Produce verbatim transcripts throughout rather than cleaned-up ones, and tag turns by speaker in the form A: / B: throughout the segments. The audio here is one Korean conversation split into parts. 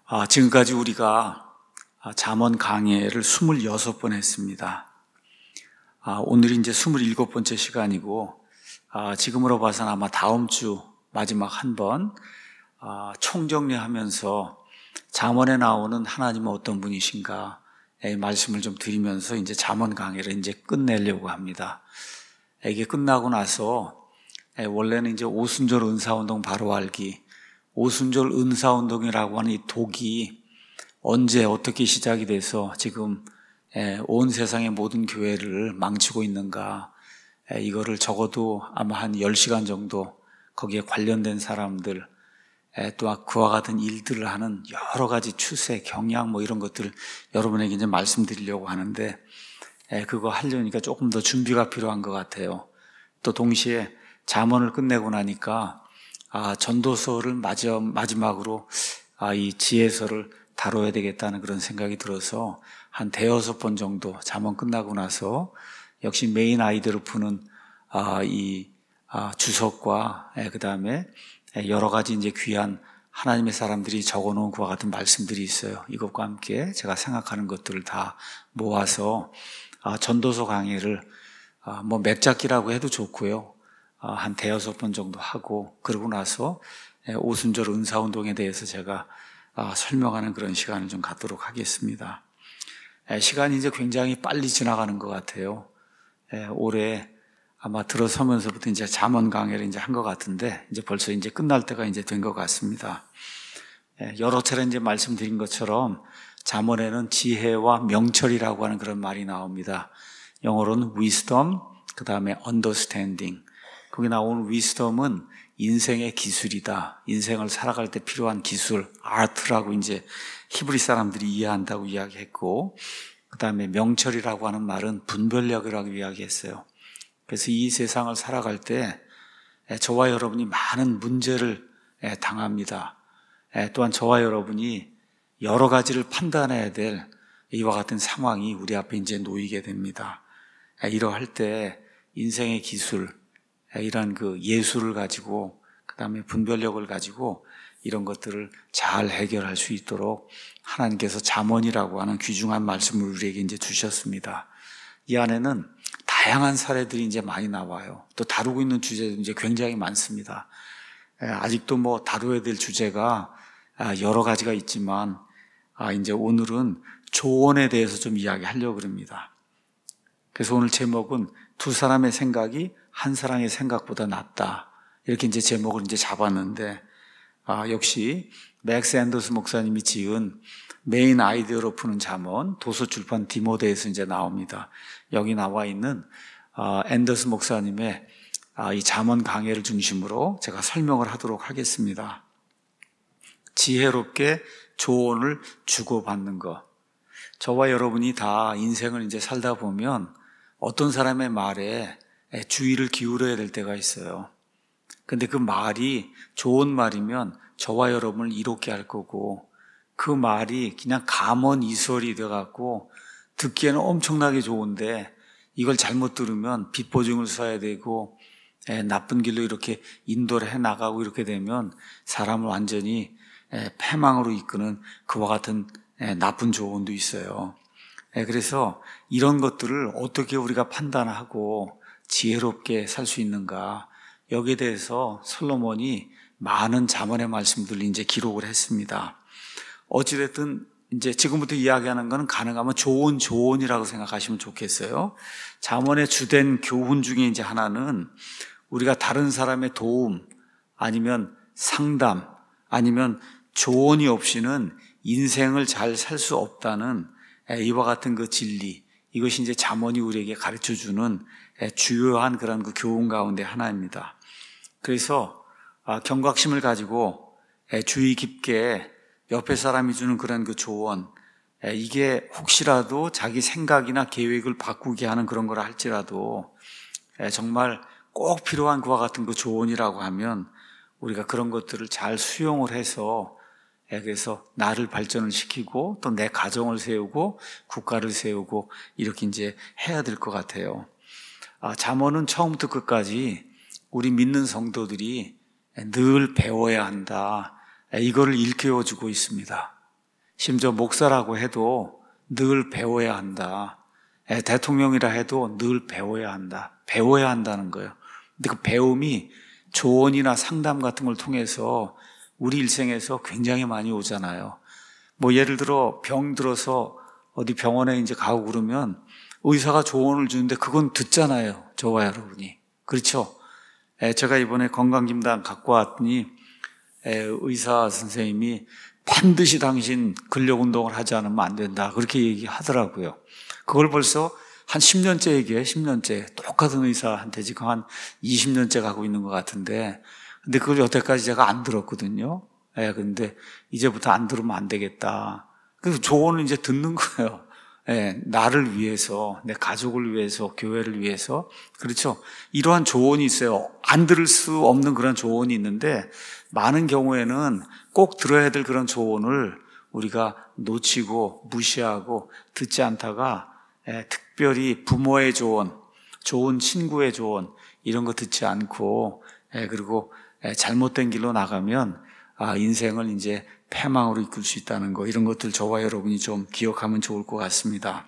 A: 아, 지금까지 우리가 잠언 강해를 스물여섯 번 했습니다. 아, 오늘이 이제 스물일곱 번째 시간이고, 아, 지금으로 봐서는 아마 다음 주 마지막 한 번, 아, 총정리하면서 잠언에 나오는 하나님은 어떤 분이신가, 이 말씀을 좀 드리면서 이제 잠언 강해를 이제 끝내려고 합니다. 이게 끝나고 나서, 원래는 이제 오순절 은사운동 바로 알기, 오순절 은사운동이라고 하는 이 독이 언제 어떻게 시작이 돼서 지금 온 세상의 모든 교회를 망치고 있는가, 이거를 적어도 아마 한 열 시간 정도 거기에 관련된 사람들, 또 그와 같은 일들을 하는 여러 가지 추세, 경향 뭐 이런 것들을 여러분에게 이제 말씀드리려고 하는데, 그거 하려니까 조금 더 준비가 필요한 것 같아요. 또 동시에 잠언을 끝내고 나니까 아, 전도서를 마지막으로 아, 이 지혜서를 다뤄야 되겠다는 그런 생각이 들어서 한 대여섯 번 정도 잠언 끝나고 나서 역시 메인 아이디어를 푸는 아, 이 아, 주석과 그 다음에 여러 가지 이제 귀한 하나님의 사람들이 적어놓은 그와 같은 말씀들이 있어요. 이것과 함께 제가 생각하는 것들을 다 모아서 아, 전도서 강의를 아, 뭐 맥잡기라고 해도 좋고요. 한 대여섯 번 정도 하고 그러고 나서 오순절 은사운동에 대해서 제가 설명하는 그런 시간을 좀 갖도록 하겠습니다. 시간이 이제 굉장히 빨리 지나가는 것 같아요. 올해 아마 들어서면서부터 이제 잠언 강의를 이제 한 것 같은데 이제 벌써 이제 끝날 때가 이제 된 것 같습니다. 여러 차례 이제 말씀드린 것처럼 잠언에는 지혜와 명철이라고 하는 그런 말이 나옵니다. 영어로는 wisdom, 그 다음에 understanding. 거기 나오는 위스덤은 인생의 기술이다. 인생을 살아갈 때 필요한 기술, 아트라고 이제 히브리 사람들이 이해한다고 이야기했고, 그 다음에 명철이라고 하는 말은 분별력이라고 이야기했어요. 그래서 이 세상을 살아갈 때 저와 여러분이 많은 문제를 당합니다. 또한 저와 여러분이 여러 가지를 판단해야 될 이와 같은 상황이 우리 앞에 이제 놓이게 됩니다. 이러할 때 인생의 기술, 이런 그 예술을 가지고 그 다음에 분별력을 가지고 이런 것들을 잘 해결할 수 있도록 하나님께서 잠언이라고 하는 귀중한 말씀을 우리에게 이제 주셨습니다. 이 안에는 다양한 사례들이 이제 많이 나와요. 또 다루고 있는 주제도 이제 굉장히 많습니다. 아직도 뭐 다루어야 될 주제가 여러 가지가 있지만 이제 오늘은 조언에 대해서 좀 이야기하려고 합니다. 그래서 오늘 제목은 두 사람의 생각이 한 사람의 생각보다 낫다. 이렇게 이제 제목을 이제 잡았는데, 아, 역시 맥스 앤더스 목사님이 지은 메인 아이디어로 푸는 잠언, 도서출판 디모데에서 이제 나옵니다. 여기 나와 있는 아, 앤더스 목사님의 아, 이 잠언 강해를 중심으로 제가 설명을 하도록 하겠습니다. 지혜롭게 조언을 주고받는 것. 저와 여러분이 다 인생을 이제 살다 보면 어떤 사람의 말에 주의를 기울여야 될 때가 있어요. 근데 그 말이 좋은 말이면 저와 여러분을 이롭게 할 거고, 그 말이 그냥 감언이설이 돼갖고 듣기에는 엄청나게 좋은데 이걸 잘못 들으면 빚보증을 써야 되고 나쁜 길로 이렇게 인도를 해나가고 이렇게 되면 사람을 완전히 패망으로 이끄는 그와 같은 나쁜 조언도 있어요. 그래서 이런 것들을 어떻게 우리가 판단하고 지혜롭게 살 수 있는가, 여기에 대해서 솔로몬이 많은 잠언의 말씀들을 이제 기록을 했습니다. 어찌됐든 이제 지금부터 이야기하는 것은 가능하면 좋은 조언이라고 생각하시면 좋겠어요. 잠언의 주된 교훈 중에 이제 하나는 우리가 다른 사람의 도움 아니면 상담 아니면 조언이 없이는 인생을 잘 살 수 없다는 이와 같은 그 진리, 이것이 이제 잠언이 우리에게 가르쳐주는 주요한 그런 그 교훈 가운데 하나입니다. 그래서 경각심을 가지고 주의 깊게 옆에 사람이 주는 그런 그 조언, 이게 혹시라도 자기 생각이나 계획을 바꾸게 하는 그런 거라 할지라도 정말 꼭 필요한 그와 같은 그 조언이라고 하면 우리가 그런 것들을 잘 수용을 해서, 그래서 나를 발전을 시키고 또 내 가정을 세우고 국가를 세우고 이렇게 이제 해야 될 것 같아요. 아, 잠언은 처음부터 끝까지 우리 믿는 성도들이 늘 배워야 한다, 이거를 일깨워주고 있습니다. 심지어 목사라고 해도 늘 배워야 한다. 에, 대통령이라 해도 늘 배워야 한다. 배워야 한다는 거예요. 근데 그 배움이 조언이나 상담 같은 걸 통해서 우리 일생에서 굉장히 많이 오잖아요. 뭐 예를 들어 병 들어서 어디 병원에 이제 가고 그러면 의사가 조언을 주는데 그건 듣잖아요. 저와 여러분이. 그렇죠? 에, 제가 이번에 건강진단 갖고 왔더니 에, 의사 선생님이 반드시 당신 근력 운동을 하지 않으면 안 된다. 그렇게 얘기하더라고요. 그걸 벌써 한 십 년째 얘기해, 십 년째. 똑같은 의사한테 지금 한 이십 년째 가고 있는 것 같은데, 근데 그걸 여태까지 제가 안 들었거든요. 예, 근데 이제부터 안 들으면 안 되겠다. 그래서 조언을 이제 듣는 거예요. 예, 나를 위해서, 내 가족을 위해서, 교회를 위해서. 그렇죠. 이러한 조언이 있어요. 안 들을 수 없는 그런 조언이 있는데, 많은 경우에는 꼭 들어야 될 그런 조언을 우리가 놓치고 무시하고 듣지 않다가 예, 특별히 부모의 조언, 좋은 친구의 조언 이런 거 듣지 않고 예, 그리고 예, 잘못된 길로 나가면 아, 인생을 이제 패망으로 이끌 수 있다는 거 이런 것들 저와 여러분이 좀 기억하면 좋을 것 같습니다.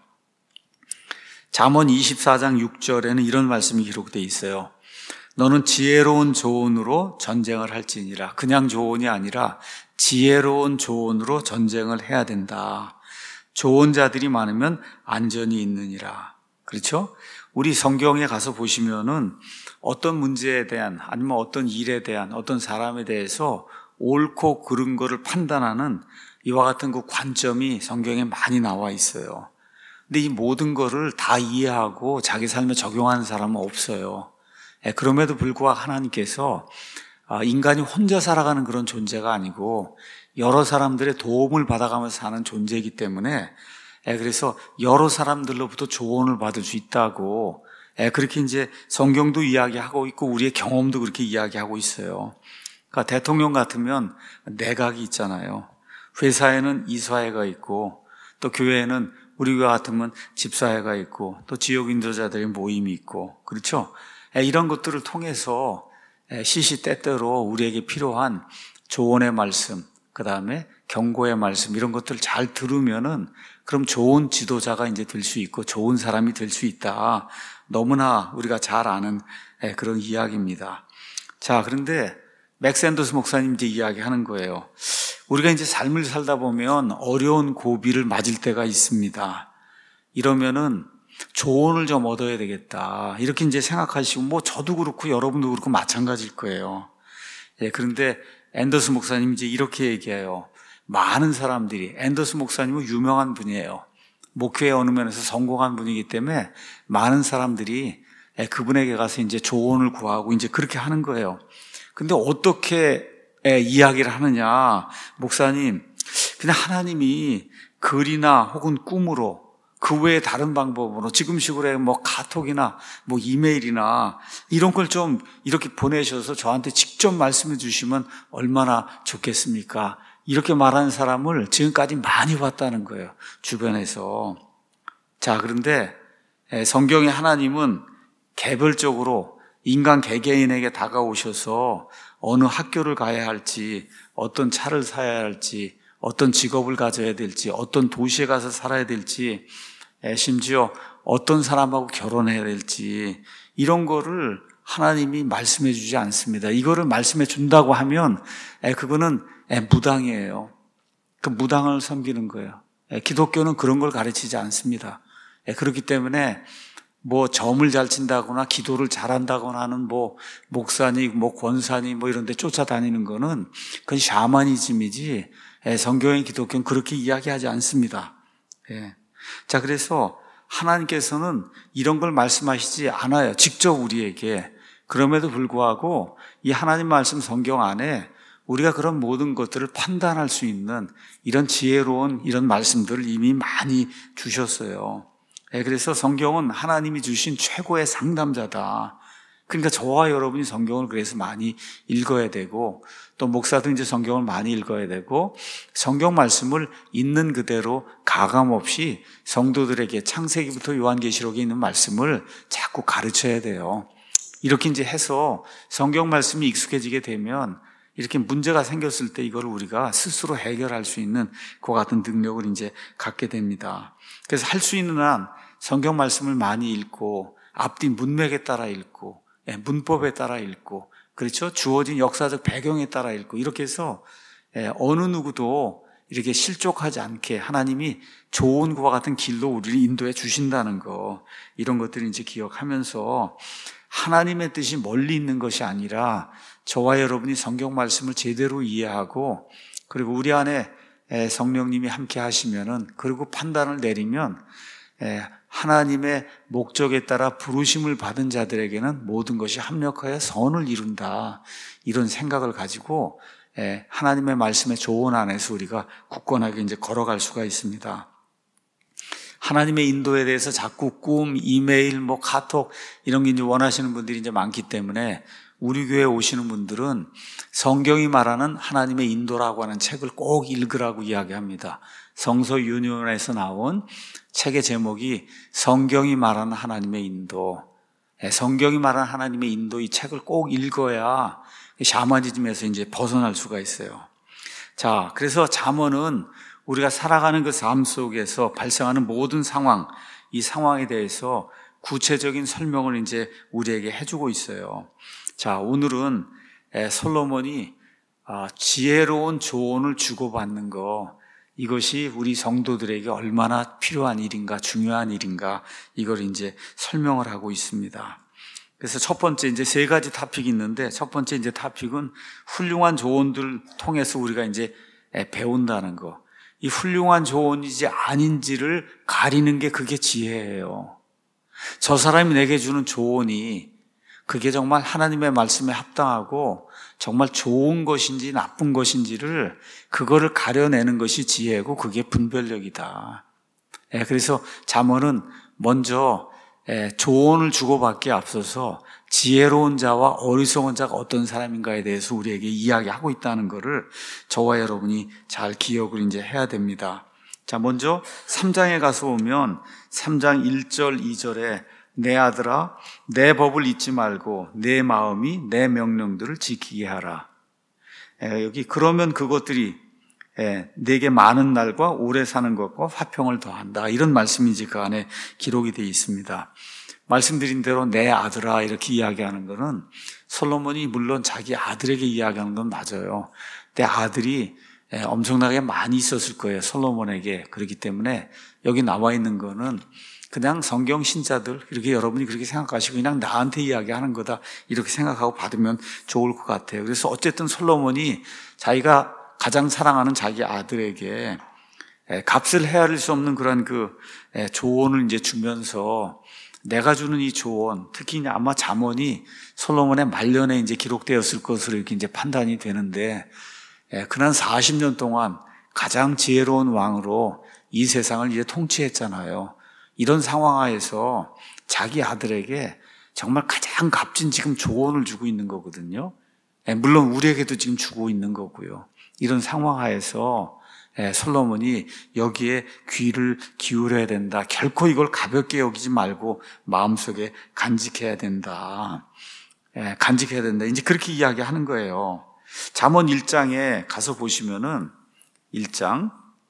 A: 잠언 이십사 장 육 절에는 이런 말씀이 기록되어 있어요. 너는 지혜로운 조언으로 전쟁을 할지니라. 그냥 조언이 아니라 지혜로운 조언으로 전쟁을 해야 된다. 좋은 자들이 많으면 안전이 있느니라. 그렇죠? 우리 성경에 가서 보시면은 어떤 문제에 대한 아니면 어떤 일에 대한 어떤 사람에 대해서 옳고 그른 거를 판단하는 이와 같은 그 관점이 성경에 많이 나와 있어요. 근데 이 모든 거를 다 이해하고 자기 삶에 적용하는 사람은 없어요. 그럼에도 불구하고 하나님께서 인간이 혼자 살아가는 그런 존재가 아니고 여러 사람들의 도움을 받아가면서 사는 존재이기 때문에 그래서 여러 사람들로부터 조언을 받을 수 있다고 그렇게 이제 성경도 이야기하고 있고 우리의 경험도 그렇게 이야기하고 있어요. 그러니까 대통령 같으면 내각이 있잖아요. 회사에는 이사회가 있고 또 교회에는 우리가 같으면 집사회가 있고 또 지역 인도자들의 모임이 있고 그렇죠? 이런 것들을 통해서 시시때때로 우리에게 필요한 조언의 말씀, 그 다음에 경고의 말씀 이런 것들을 잘 들으면은 그럼 좋은 지도자가 이제 될 수 있고 좋은 사람이 될 수 있다. 너무나 우리가 잘 아는 그런 이야기입니다. 자, 그런데 맥샌더스 목사님 이제 이야기하는 거예요. 우리가 이제 삶을 살다 보면 어려운 고비를 맞을 때가 있습니다. 이러면은 조언을 좀 얻어야 되겠다. 이렇게 이제 생각하시고, 뭐 저도 그렇고 여러분도 그렇고 마찬가지일 거예요. 예, 그런데 앤더스 목사님 이제 이렇게 얘기해요. 많은 사람들이, 앤더스 목사님은 유명한 분이에요. 목회의 어느 면에서 성공한 분이기 때문에 많은 사람들이 그분에게 가서 이제 조언을 구하고 이제 그렇게 하는 거예요. 근데 어떻게 이야기를 하느냐. 목사님, 그냥 하나님이 글이나 혹은 꿈으로 그 외에 다른 방법으로 지금식으로 뭐 카톡이나 뭐 이메일이나 이런 걸 좀 이렇게 보내셔서 저한테 직접 말씀해 주시면 얼마나 좋겠습니까? 이렇게 말하는 사람을 지금까지 많이 봤다는 거예요. 주변에서. 자, 그런데 성경의 하나님은 개별적으로 인간 개개인에게 다가오셔서 어느 학교를 가야 할지, 어떤 차를 사야 할지, 어떤 직업을 가져야 될지, 어떤 도시에 가서 살아야 될지, 심지어 어떤 사람하고 결혼해야 될지 이런 거를 하나님이 말씀해 주지 않습니다. 이거를 말씀해 준다고 하면 그거는 무당이에요. 그 무당을 섬기는 거예요. 기독교는 그런 걸 가르치지 않습니다. 그렇기 때문에 뭐 점을 잘 친다거나 기도를 잘한다거나 하는 뭐 목사니 뭐 권사니 뭐 이런 데 쫓아다니는 거는 그건 샤머니즘이지 성경의 기독교는 그렇게 이야기하지 않습니다. 예. 자, 그래서 하나님께서는 이런 걸 말씀하시지 않아요. 직접 우리에게. 그럼에도 불구하고 이 하나님 말씀 성경 안에 우리가 그런 모든 것들을 판단할 수 있는 이런 지혜로운 이런 말씀들을 이미 많이 주셨어요. 예, 그래서 성경은 하나님이 주신 최고의 상담자다. 그러니까 저와 여러분이 성경을 그래서 많이 읽어야 되고 또 목사도 이제 성경을 많이 읽어야 되고 성경 말씀을 있는 그대로 가감 없이 성도들에게 창세기부터 요한계시록에 있는 말씀을 자꾸 가르쳐야 돼요. 이렇게 이제 해서 성경 말씀이 익숙해지게 되면 이렇게 문제가 생겼을 때 이걸 우리가 스스로 해결할 수 있는 그와 같은 능력을 이제 갖게 됩니다. 그래서 할 수 있는 한 성경 말씀을 많이 읽고 앞뒤 문맥에 따라 읽고 문법에 따라 읽고 그렇죠? 주어진 역사적 배경에 따라 읽고 이렇게 해서 어느 누구도 이렇게 실족하지 않게 하나님이 좋은 그와 같은 길로 우리를 인도해 주신다는 거, 이런 것들을 이제 기억하면서 하나님의 뜻이 멀리 있는 것이 아니라 저와 여러분이 성경 말씀을 제대로 이해하고 그리고 우리 안에 성령님이 함께 하시면은 그리고 판단을 내리면 하나님의 목적에 따라 부르심을 받은 자들에게는 모든 것이 합력하여 선을 이룬다, 이런 생각을 가지고 하나님의 말씀의 조언 안에서 우리가 굳건하게 이제 걸어갈 수가 있습니다. 하나님의 인도에 대해서 자꾸 꿈, 이메일, 뭐 카톡 이런 게 이제 원하시는 분들이 이제 많기 때문에 우리 교회에 오시는 분들은 성경이 말하는 하나님의 인도라고 하는 책을 꼭 읽으라고 이야기합니다. 성서 유니온에서 나온 책의 제목이 성경이 말하는 하나님의 인도, 성경이 말하는 하나님의 인도, 이 책을 꼭 읽어야 샤머니즘에서 이제 벗어날 수가 있어요. 자, 그래서 잠언은 우리가 살아가는 그 삶 속에서 발생하는 모든 상황, 이 상황에 대해서 구체적인 설명을 이제 우리에게 해주고 있어요. 자, 오늘은 솔로몬이 지혜로운 조언을 주고받는 거, 이것이 우리 성도들에게 얼마나 필요한 일인가, 중요한 일인가, 이걸 이제 설명을 하고 있습니다. 그래서 첫 번째 이제 세 가지 토픽이 있는데, 첫 번째 이제 토픽은 훌륭한 조언들 통해서 우리가 이제 배운다는 거. 이 훌륭한 조언이지 아닌지를 가리는 게 그게 지혜예요. 저 사람이 내게 주는 조언이 그게 정말 하나님의 말씀에 합당하고 정말 좋은 것인지 나쁜 것인지를 그거를 가려내는 것이 지혜고 그게 분별력이다. 그래서 잠언은 먼저 조언을 주고받기에 앞서서 지혜로운 자와 어리석은 자가 어떤 사람인가에 대해서 우리에게 이야기하고 있다는 것을 저와 여러분이 잘 기억을 이제 해야 됩니다. 자, 먼저 삼 장에 가서 보면 삼 장 일 절 이 절에 내 아들아 내 법을 잊지 말고 내 마음이 내 명령들을 지키게 하라. 여기 그러면 그것들이 내게 많은 날과 오래 사는 것과 화평을 더한다, 이런 말씀이 이제 그 안에 기록이 되어 있습니다. 말씀드린 대로 내 아들아 이렇게 이야기하는 것은 솔로몬이 물론 자기 아들에게 이야기하는 건 맞아요. 내 아들이 엄청나게 많이 있었을 거예요, 솔로몬에게. 그렇기 때문에 여기 나와 있는 거는 그냥 성경 신자들, 이렇게 여러분이 그렇게 생각하시고 그냥 나한테 이야기하는 거다, 이렇게 생각하고 받으면 좋을 것 같아요. 그래서 어쨌든 솔로몬이 자기가 가장 사랑하는 자기 아들에게 값을 헤아릴 수 없는 그런 그 조언을 이제 주면서 내가 주는 이 조언, 특히 아마 잠언이 솔로몬의 말년에 이제 기록되었을 것으로 이렇게 이제 판단이 되는데, 그는 사십 년 동안 가장 지혜로운 왕으로 이 세상을 이제 통치했잖아요. 이런 상황 하에서 자기 아들에게 정말 가장 값진 지금 조언을 주고 있는 거거든요. 물론 우리에게도 지금 주고 있는 거고요. 이런 상황 하에서 솔로몬이 여기에 귀를 기울여야 된다. 결코 이걸 가볍게 여기지 말고 마음속에 간직해야 된다. 간직해야 된다. 이제 그렇게 이야기하는 거예요. 잠언 일 장에 가서 보시면은 일 장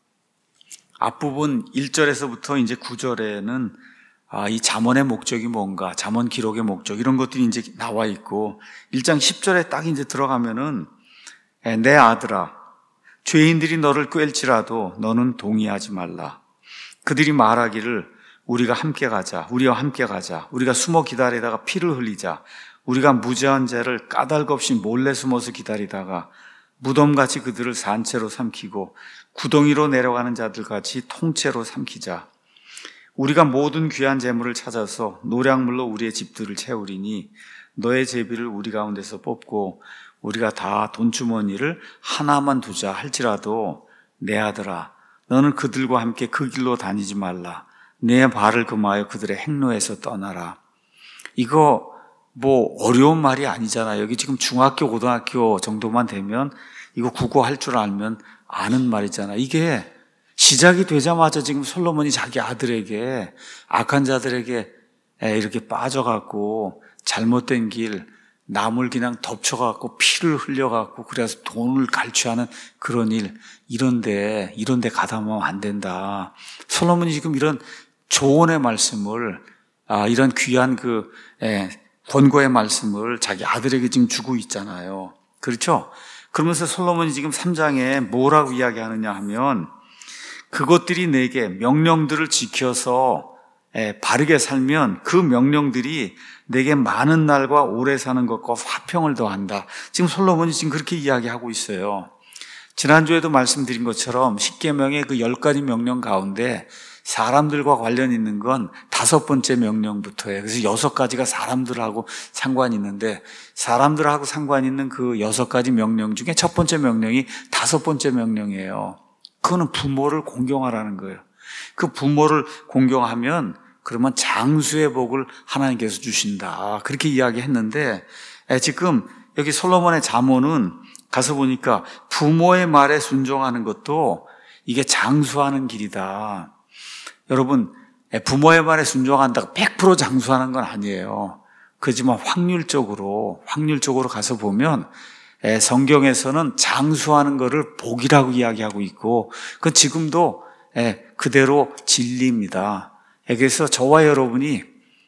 A: 앞부분 일 절에서부터 이제 구 절에는 아, 이 잠언의 목적이 뭔가, 잠언 기록의 목적, 이런 것들이 이제 나와 있고, 일 장 십 절에 딱 이제 들어가면은 내 아들아 죄인들이 너를 꿰일지라도 너는 동의하지 말라. 그들이 말하기를 우리가 함께 가자, 우리와 함께 가자, 우리가 숨어 기다리다가 피를 흘리자, 우리가 무죄한 자를 까닭없이 몰래 숨어서 기다리다가 무덤같이 그들을 산채로 삼키고 구덩이로 내려가는 자들같이 통째로 삼키자. 우리가 모든 귀한 재물을 찾아서 노량물로 우리의 집들을 채우리니 너의 제비를 우리 가운데서 뽑고 우리가 다 돈주머니를 하나만 두자 할지라도 내 아들아 너는 그들과 함께 그 길로 다니지 말라. 내 발을 금하여 그들의 행로에서 떠나라. 이거 뭐 어려운 말이 아니잖아요. 여기 지금 중학교, 고등학교 정도만 되면 이거 국어할 줄 알면 아는 말이잖아요. 이게 시작이 되자마자 지금 솔로몬이 자기 아들에게, 악한 자들에게 이렇게 빠져갖고 잘못된 길, 남을 그냥 덮쳐갖고 피를 흘려갖고 그래서 돈을 갈취하는 그런 일, 이런데, 이런데 가담하면 안 된다. 솔로몬이 지금 이런 조언의 말씀을, 아, 이런 귀한 그, 예, 권고의 말씀을 자기 아들에게 지금 주고 있잖아요. 그렇죠? 그러면서 솔로몬이 지금 삼 장에 뭐라고 이야기하느냐 하면, 그것들이 내게 명령들을 지켜서 예, 바르게 살면 그 명령들이 내게 많은 날과 오래 사는 것과 화평을 더한다. 지금 솔로몬이 지금 그렇게 이야기하고 있어요. 지난주에도 말씀드린 것처럼 십계명의 그 열 가지 명령 가운데 사람들과 관련 있는 건 다섯 번째 명령부터예요. 그래서 여섯 가지가 사람들하고 상관이 있는데, 사람들하고 상관이 있는 그 여섯 가지 명령 중에 첫 번째 명령이 다섯 번째 명령이에요. 그거는 부모를 공경하라는 거예요. 그 부모를 공경하면 그러면 장수의 복을 하나님께서 주신다. 그렇게 이야기했는데, 지금 여기 솔로몬의 잠언은 가서 보니까 부모의 말에 순종하는 것도 이게 장수하는 길이다. 여러분, 부모의 말에 순종한다고 백 퍼센트 장수하는 건 아니에요. 그렇지만 확률적으로, 확률적으로 가서 보면 성경에서는 장수하는 것을 복이라고 이야기하고 있고, 그건 지금도 그대로 진리입니다. 그래서 저와 여러분이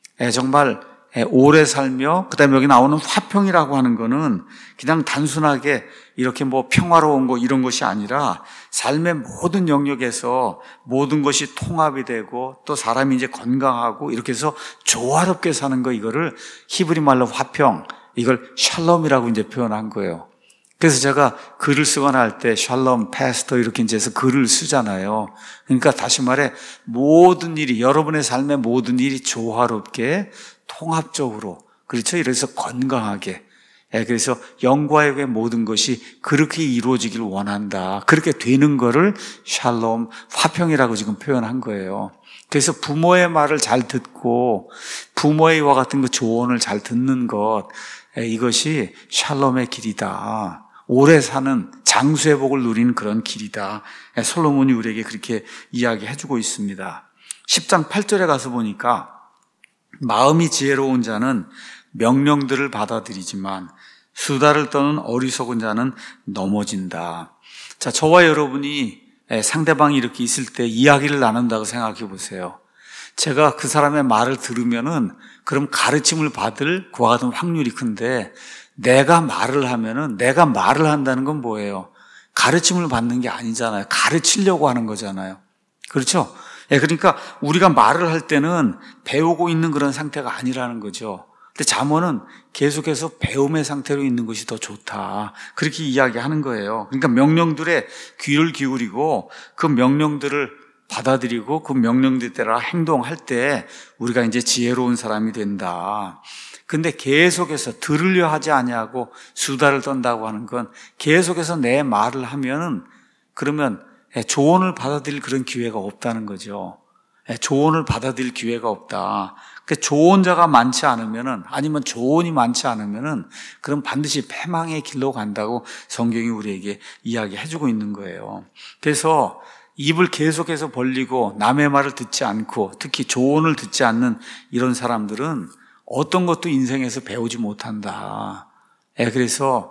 A: 정말 오래 살며, 그 다음에 여기 나오는 화평이라고 하는 거는 그냥 단순하게 이렇게 뭐 평화로운 거 이런 것이 아니라 삶의 모든 영역에서 모든 것이 통합이 되고 또 사람이 이제 건강하고 이렇게 해서 조화롭게 사는 거, 이거를 히브리 말로 화평, 이걸 샬롬이라고 이제 표현한 거예요. 그래서 제가 글을 쓰거나 할 때 샬롬 패스터 이렇게 이제 해서 글을 쓰잖아요. 그러니까 다시 말해 모든 일이, 여러분의 삶의 모든 일이 조화롭게 통합적으로, 그렇죠? 이래서 건강하게, 예, 그래서 영과 육의 모든 것이 그렇게 이루어지길 원한다. 그렇게 되는 거를 샬롬, 화평이라고 지금 표현한 거예요. 그래서 부모의 말을 잘 듣고 부모의 이와 같은 그 조언을 잘 듣는 것, 예, 이것이 샬롬의 길이다. 오래 사는 장수의 복을 누리는 그런 길이다. 예, 솔로몬이 우리에게 그렇게 이야기해주고 있습니다. 십 장 팔 절에 가서 보니까 마음이 지혜로운 자는 명령들을 받아들이지만 수다를 떠는 어리석은 자는 넘어진다. 자, 저와 여러분이 상대방이 이렇게 있을 때 이야기를 나눈다고 생각해 보세요. 제가 그 사람의 말을 들으면은 그럼 가르침을 받을 그와 같은 확률이 큰데, 내가 말을 하면은, 내가 말을 한다는 건 뭐예요? 가르침을 받는 게 아니잖아요. 가르치려고 하는 거잖아요. 그렇죠? 예, 그러니까 우리가 말을 할 때는 배우고 있는 그런 상태가 아니라는 거죠. 근데 잠언은 계속해서 배움의 상태로 있는 것이 더 좋다. 그렇게 이야기하는 거예요. 그러니까 명령들에 귀를 기울이고 그 명령들을 받아들이고 그 명령들 따라 행동할 때 우리가 이제 지혜로운 사람이 된다. 근데 계속해서 들으려 하지 아니하고 수다를 떤다고 하는 건 계속해서 내 말을 하면은 그러면 조언을 받아들일 그런 기회가 없다는 거죠. 조언을 받아들일 기회가 없다. 그 조언자가 많지 않으면은, 아니면 조언이 많지 않으면은, 그럼 반드시 패망의 길로 간다고 성경이 우리에게 이야기해주고 있는 거예요. 그래서 입을 계속해서 벌리고 남의 말을 듣지 않고 특히 조언을 듣지 않는 이런 사람들은 어떤 것도 인생에서 배우지 못한다. 그래서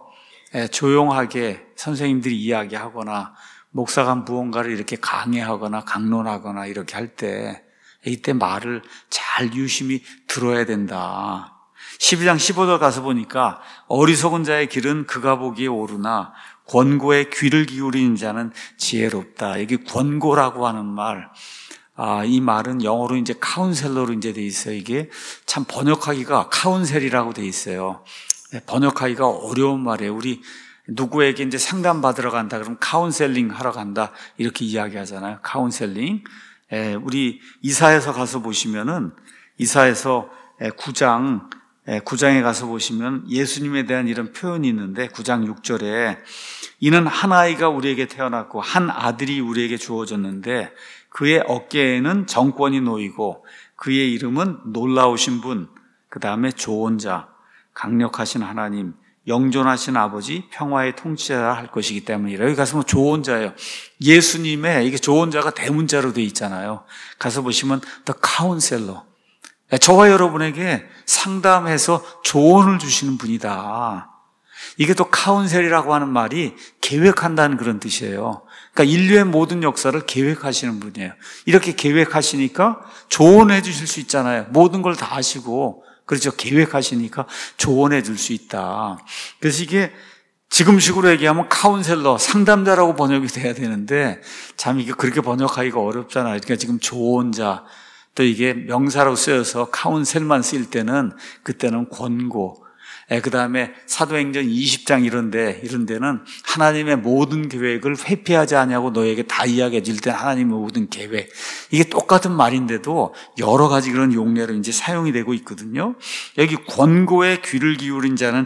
A: 조용하게 선생님들이 이야기하거나 목사가 무언가를 이렇게 강해하거나 강론하거나 이렇게 할 때 이때 말을 잘 유심히 들어야 된다. 십이 장 십오 절 가서 보니까 어리석은 자의 길은 그가 보기에 오르나 권고에 귀를 기울이는 자는 지혜롭다. 여기 권고라고 하는 말, 아, 이 말은 영어로 이제 카운셀러로 이제 돼 있어요. 이게 참 번역하기가 카운셀이라고 돼 있어요. 번역하기가 어려운 말이에요. 우리 누구에게 이제 상담 받으러 간다 그러면 카운셀링 하러 간다 이렇게 이야기하잖아요. 카운셀링. 예, 우리 이사에서 가서 보시면은 이사에서 구 장 구 장에 가서 보시면 예수님에 대한 이런 표현이 있는데 구 장 육 절에 이는 한 아이가 우리에게 태어났고 한 아들이 우리에게 주어졌는데 그의 어깨에는 정권이 놓이고 그의 이름은 놀라우신 분, 그 다음에 좋은 자, 강력하신 하나님, 영존하신 아버지, 평화의 통치자라 할 것이기 때문이라. 여기 가서 뭐 좋은 자예요. 예수님의 이게 좋은 자가 대문자로 되어 있잖아요. 가서 보시면 the counselor, 저와 여러분에게 상담해서 조언을 주시는 분이다. 이게 또 카운셀이라고 하는 말이 계획한다는 그런 뜻이에요. 그러니까 인류의 모든 역사를 계획하시는 분이에요. 이렇게 계획하시니까 조언해 주실 수 있잖아요. 모든 걸 다 아시고, 그렇죠. 계획하시니까 조언해 줄 수 있다. 그래서 이게 지금식으로 얘기하면 카운셀러, 상담자라고 번역이 돼야 되는데 참 이게 그렇게 번역하기가 어렵잖아요. 그러니까 지금 조언자, 또 이게 명사로 쓰여서 카운셀만 쓰일 때는 그때는 권고, 그 다음에 사도행전 이십 장 이런데, 이런 데는 하나님의 모든 계획을 회피하지 않냐고 너에게 다 이야기해 줄 때 하나님의 모든 계획. 이게 똑같은 말인데도 여러 가지 그런 용례로 이제 사용이 되고 있거든요. 여기 권고에 귀를 기울인 자는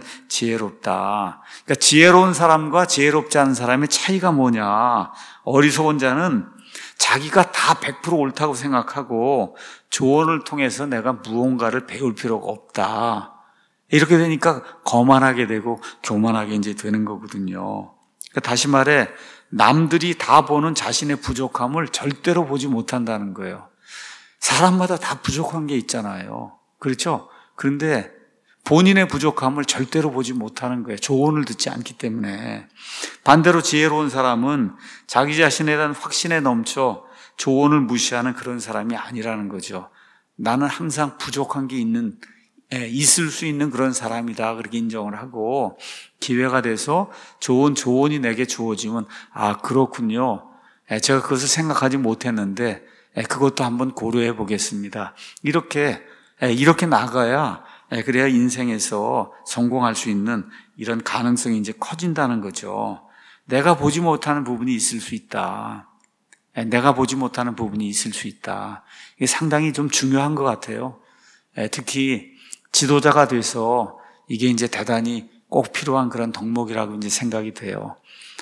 A: 지혜롭다. 그러니까 지혜로운 사람과 지혜롭지 않은 사람의 차이가 뭐냐. 어리석은 자는 자기가 다 백 퍼센트 옳다고 생각하고 조언을 통해서 내가 무언가를 배울 필요가 없다. 이렇게 되니까 거만하게 되고 교만하게 이제 되는 거거든요. 그러니까 다시 말해 남들이 다 보는 자신의 부족함을 절대로 보지 못한다는 거예요. 사람마다 다 부족한 게 있잖아요. 그렇죠? 그런데 본인의 부족함을 절대로 보지 못하는 거예요. 조언을 듣지 않기 때문에. 반대로 지혜로운 사람은 자기 자신에 대한 확신에 넘쳐 조언을 무시하는 그런 사람이 아니라는 거죠. 나는 항상 부족한 게 있는 있을 수 있는 그런 사람이다. 그렇게 인정을 하고 기회가 돼서 좋은 조언이 내게 주어지면 아 그렇군요. 제가 그것을 생각하지 못했는데 그것도 한번 고려해 보겠습니다. 이렇게 이렇게 나가야 그래야 인생에서 성공할 수 있는 이런 가능성이 이제 커진다는 거죠. 내가 보지 못하는 부분이 있을 수 있다. 내가 보지 못하는 부분이 있을 수 있다. 이게 상당히 좀 중요한 것 같아요. 특히 지도자가 돼서 이게 이제 대단히 꼭 필요한 그런 덕목이라고 이제 생각이 돼요.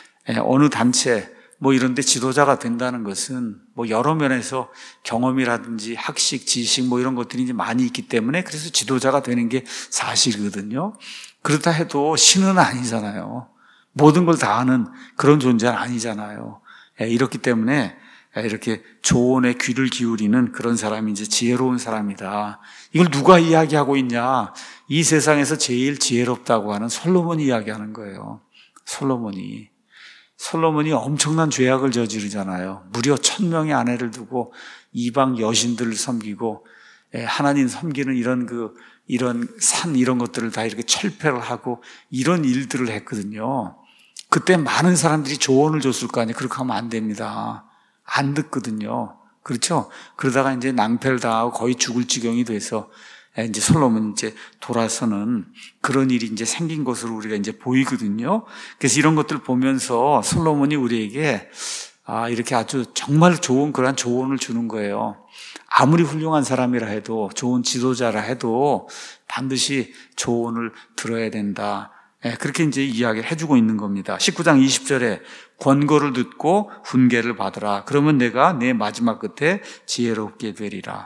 A: 어느 단체 뭐 이런 데 지도자가 된다는 것은 뭐 여러 면에서 경험이라든지 학식, 지식 뭐 이런 것들이 이제 많이 있기 때문에 그래서 지도자가 되는 게 사실이거든요. 그렇다 해도 신은 아니잖아요. 모든 걸 다 아는 그런 존재는 아니잖아요. 이렇기 때문에 이렇게 조언에 귀를 기울이는 그런 사람이 이제 지혜로운 사람이다. 이걸 누가 이야기하고 있냐? 이 세상에서 제일 지혜롭다고 하는 솔로몬이 이야기하는 거예요. 솔로몬이. 솔로몬이 엄청난 죄악을 저지르잖아요. 무려 천 명의 아내를 두고 이방 여신들을 섬기고 하나님 섬기는 이런 그 이런 산 이런 것들을 다 이렇게 철폐를 하고 이런 일들을 했거든요. 그때 많은 사람들이 조언을 줬을 거 아니에요. 그렇게 하면 안 됩니다. 안 듣거든요. 그렇죠? 그러다가 이제 낭패를 당하고 거의 죽을 지경이 돼서 이제 솔로몬이 이제 돌아서는 그런 일이 이제 생긴 것으로 우리가 이제 보이거든요. 그래서 이런 것들 보면서 솔로몬이 우리에게 아, 이렇게 아주 정말 좋은 그런 조언을 주는 거예요. 아무리 훌륭한 사람이라 해도 좋은 지도자라 해도 반드시 조언을 들어야 된다. 네, 그렇게 이제 이야기를 해주고 있는 겁니다. 십구 장 이십 절에 권고를 듣고 훈계를 받으라. 그러면 내가 내 마지막 끝에 지혜롭게 되리라.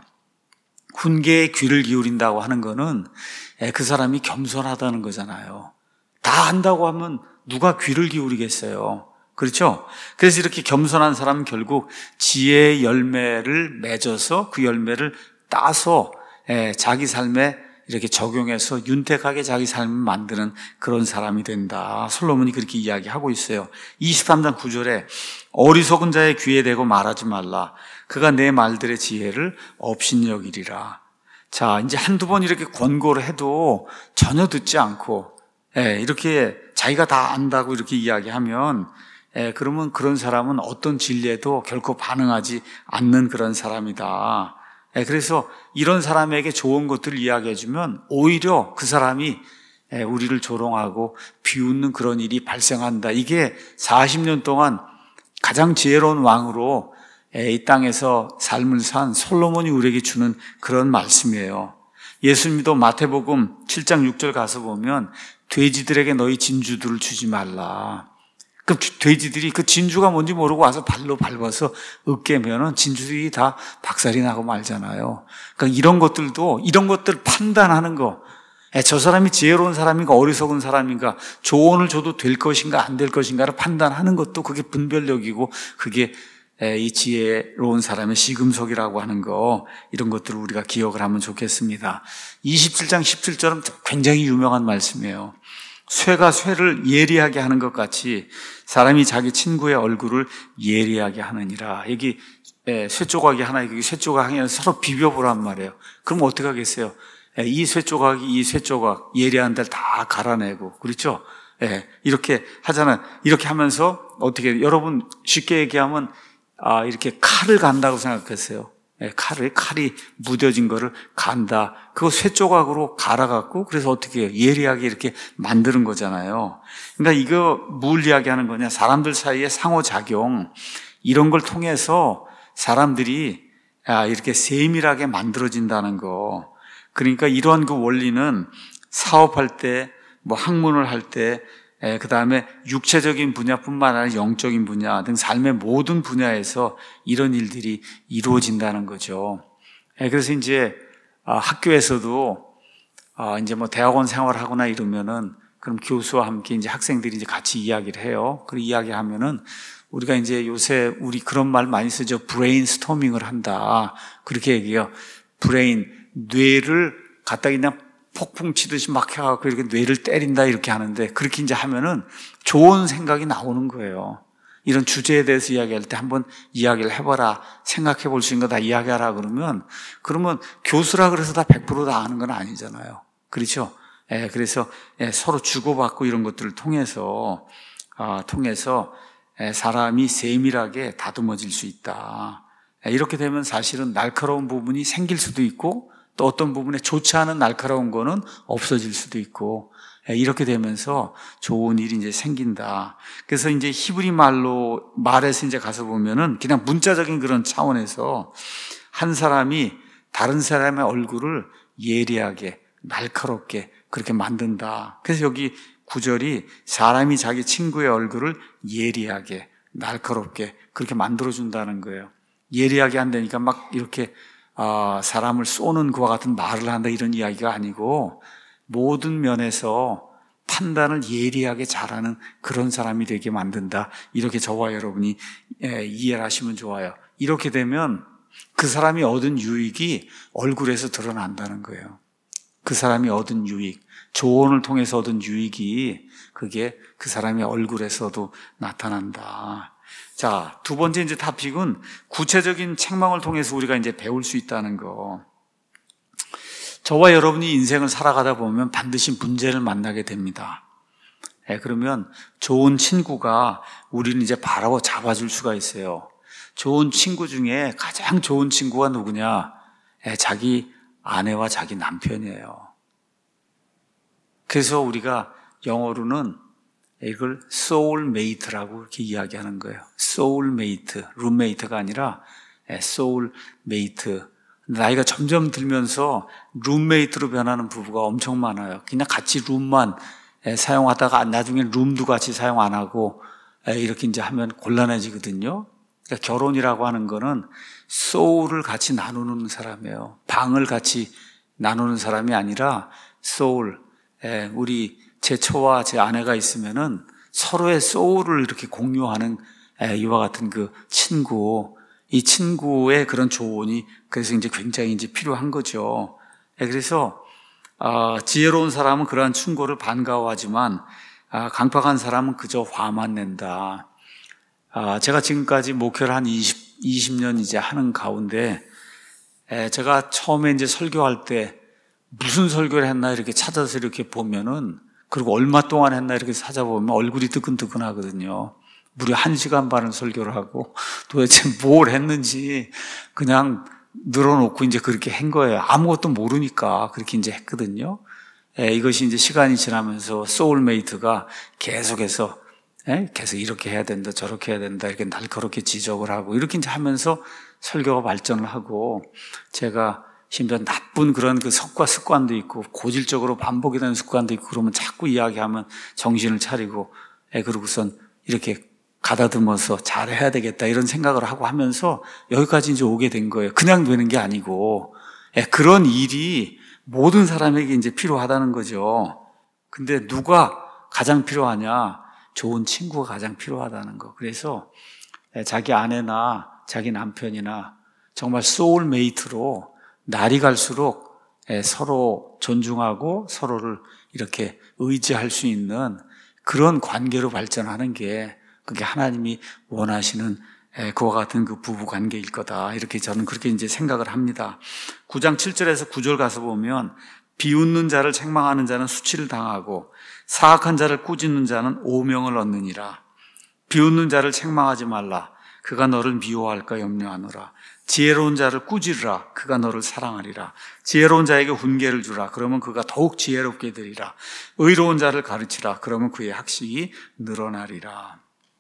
A: 훈계에 귀를 기울인다고 하는 거는 그 사람이 겸손하다는 거잖아요. 다 안다고 하면 누가 귀를 기울이겠어요. 그렇죠? 그래서 이렇게 겸손한 사람은 결국 지혜의 열매를 맺어서 그 열매를 따서 자기 삶에 이렇게 적용해서 윤택하게 자기 삶을 만드는 그런 사람이 된다. 솔로몬이 그렇게 이야기하고 있어요. 이십삼 장 구 절에 어리석은 자의 귀에 대고 말하지 말라. 그가 내 말들의 지혜를 업신여기리라. 자, 이제 한두 번 이렇게 권고를 해도 전혀 듣지 않고 예, 이렇게 자기가 다 안다고 이렇게 이야기하면 예, 그러면 그런 사람은 어떤 진리에도 결코 반응하지 않는 그런 사람이다. 그래서 이런 사람에게 좋은 것들을 이야기해주면 오히려 그 사람이 우리를 조롱하고 비웃는 그런 일이 발생한다. 이게 사십 년 동안 가장 지혜로운 왕으로 이 땅에서 삶을 산 솔로몬이 우리에게 주는 그런 말씀이에요. 예수님도 마태복음 칠 장 육 절 가서 보면 돼지들에게 너희 진주들을 주지 말라. 그 돼지들이 그 진주가 뭔지 모르고 와서 발로 밟아서 으깨면은 진주들이 다 박살이 나고 말잖아요. 그러니까 이런 것들도 이런 것들 판단하는 거, 저 사람이 지혜로운 사람인가 어리석은 사람인가, 조언을 줘도 될 것인가 안 될 것인가를 판단하는 것도 그게 분별력이고 그게 이 지혜로운 사람의 시금석이라고 하는 거, 이런 것들을 우리가 기억을 하면 좋겠습니다. 이십칠 장 십칠 절은 굉장히 유명한 말씀이에요. 쇠가 쇠를 예리하게 하는 것 같이 사람이 자기 친구의 얼굴을 예리하게 하느니라. 여기 쇠 조각이 하나, 여기 쇠 조각이 서로 비벼보란 말이에요. 그럼 어떻게 하겠어요? 이 쇠 조각이 이 쇠 조각 예리한 데를 다 갈아내고, 그렇죠? 이렇게 하잖아요. 이렇게 하면서 어떻게, 여러분 쉽게 얘기하면 아, 이렇게 칼을 간다고 생각했어요. 예, 칼을, 칼이 무뎌진 거를 간다. 그거 쇠 조각으로 갈아갖고, 그래서 어떻게 해요? 예리하게 이렇게 만드는 거잖아요. 그러니까 이거 뭘 이야기하는 거냐? 사람들 사이의 상호작용, 이런 걸 통해서 사람들이 아, 이렇게 세밀하게 만들어진다는 거. 그러니까 이런 그 원리는 사업할 때, 뭐 학문을 할 때, 그 다음에 육체적인 분야뿐만 아니라 영적인 분야 등 삶의 모든 분야에서 이런 일들이 이루어진다는 거죠. 그래서 이제 학교에서도 이제 뭐 대학원 생활하거나 이러면은 그럼 교수와 함께 이제 학생들이 이제 같이 이야기를 해요. 그 이야기하면은 우리가 이제 요새 우리 그런 말 많이 쓰죠. 브레인 스토밍을 한다. 그렇게 얘기해요. 브레인, 뇌를 갖다 그냥 폭풍 치듯이 막 해갖고 이렇게 뇌를 때린다 이렇게 하는데, 그렇게 이제 하면은 좋은 생각이 나오는 거예요. 이런 주제에 대해서 이야기할 때 한번 이야기를 해봐라, 생각해 볼 수 있는 거 다 이야기하라 그러면, 그러면 교수라 그래서 다 백 퍼센트 다 아는 건 아니잖아요. 그렇죠? 예, 그래서 예, 서로 주고받고 이런 것들을 통해서, 아, 통해서 예, 사람이 세밀하게 다듬어질 수 있다. 예, 이렇게 되면 사실은 날카로운 부분이 생길 수도 있고, 또 어떤 부분에 좋지 않은 날카로운 거는 없어질 수도 있고, 이렇게 되면서 좋은 일이 이제 생긴다. 그래서 이제 히브리 말로, 말에서 이제 가서 보면은 그냥 문자적인 그런 차원에서 한 사람이 다른 사람의 얼굴을 예리하게, 날카롭게 그렇게 만든다. 그래서 여기 구절이 사람이 자기 친구의 얼굴을 예리하게, 날카롭게 그렇게 만들어준다는 거예요. 예리하게 한다니까 막 이렇게 아, 사람을 쏘는 그와 같은 말을 한다 이런 이야기가 아니고, 모든 면에서 판단을 예리하게 잘하는 그런 사람이 되게 만든다. 이렇게 저와 여러분이 예, 이해를 하시면 좋아요. 이렇게 되면 그 사람이 얻은 유익이 얼굴에서 드러난다는 거예요. 그 사람이 얻은 유익, 조언을 통해서 얻은 유익이 그게 그 사람의 얼굴에서도 나타난다. 자, 두 번째 이제 토픽은 구체적인 책망을 통해서 우리가 이제 배울 수 있다는 거. 저와 여러분이 인생을 살아가다 보면 반드시 문제를 만나게 됩니다. 예, 그러면 좋은 친구가 우리는 이제 바라보 잡아줄 수가 있어요. 좋은 친구 중에 가장 좋은 친구가 누구냐? 예, 자기 아내와 자기 남편이에요. 그래서 우리가 영어로는 이걸 소울메이트라고 이렇게 이야기하는 거예요. 소울메이트, 룸메이트가 아니라 소울메이트. 나이가 점점 들면서 룸메이트로 변하는 부부가 엄청 많아요. 그냥 같이 룸만 사용하다가 나중에 룸도 같이 사용 안 하고 이렇게 이제 하면 곤란해지거든요. 그러니까 결혼이라고 하는 거는 소울을 같이 나누는 사람이에요. 방을 같이 나누는 사람이 아니라 소울. 우리 제 처와 제 아내가 있으면은 서로의 소울을 이렇게 공유하는 이와 같은 그 친구, 이 친구의 그런 조언이 그래서 이제 굉장히 이제 필요한 거죠. 그래서 어, 지혜로운 사람은 그러한 충고를 반가워하지만 아, 강팍한 사람은 그저 화만 낸다. 아, 제가 지금까지 목회를 한 이십, 이십 년 이제 하는 가운데 에, 제가 처음에 이제 설교할 때 무슨 설교를 했나 이렇게 찾아서 이렇게 보면은, 그리고 얼마 동안 했나 이렇게 찾아보면 얼굴이 뜨끈뜨끈하거든요. 무려 한 시간 반을 설교를 하고 도대체 뭘 했는지 그냥 늘어놓고 이제 그렇게 한 거예요. 아무것도 모르니까 그렇게 이제 했거든요. 예, 이것이 이제 시간이 지나면서 소울메이트가 계속해서 예, 계속 이렇게 해야 된다, 저렇게 해야 된다, 이렇게 날카롭게 지적을 하고 이렇게 이제 하면서 설교가 발전을 하고, 제가 심지어 나쁜 그런 그 습관, 습관도 있고 고질적으로 반복이 되는 습관도 있고 그러면 자꾸 이야기하면 정신을 차리고 예, 그러고선 이렇게 가다듬어서 잘해야 되겠다 이런 생각을 하고 하면서 여기까지 이제 오게 된 거예요. 그냥 되는 게 아니고 예, 그런 일이 모든 사람에게 이제 필요하다는 거죠. 근데 누가 가장 필요하냐? 좋은 친구가 가장 필요하다는 거. 그래서 자기 아내나 자기 남편이나 정말 소울메이트로 날이 갈수록 서로 존중하고 서로를 이렇게 의지할 수 있는 그런 관계로 발전하는 게 그게 하나님이 원하시는 그와 같은 그 부부 관계일 거다. 이렇게 저는 그렇게 이제 생각을 합니다. 구 장 칠 절에서 구 절 가서 보면 비웃는 자를 책망하는 자는 수치를 당하고 사악한 자를 꾸짖는 자는 오명을 얻느니라. 비웃는 자를 책망하지 말라. 그가 너를 미워할까 염려하노라. 지혜로운 자를 꾸짖으라. 그가 너를 사랑하리라. 지혜로운 자에게 훈계를 주라. 그러면 그가 더욱 지혜롭게 되리라. 의로운 자를 가르치라. 그러면 그의 학식이 늘어나리라.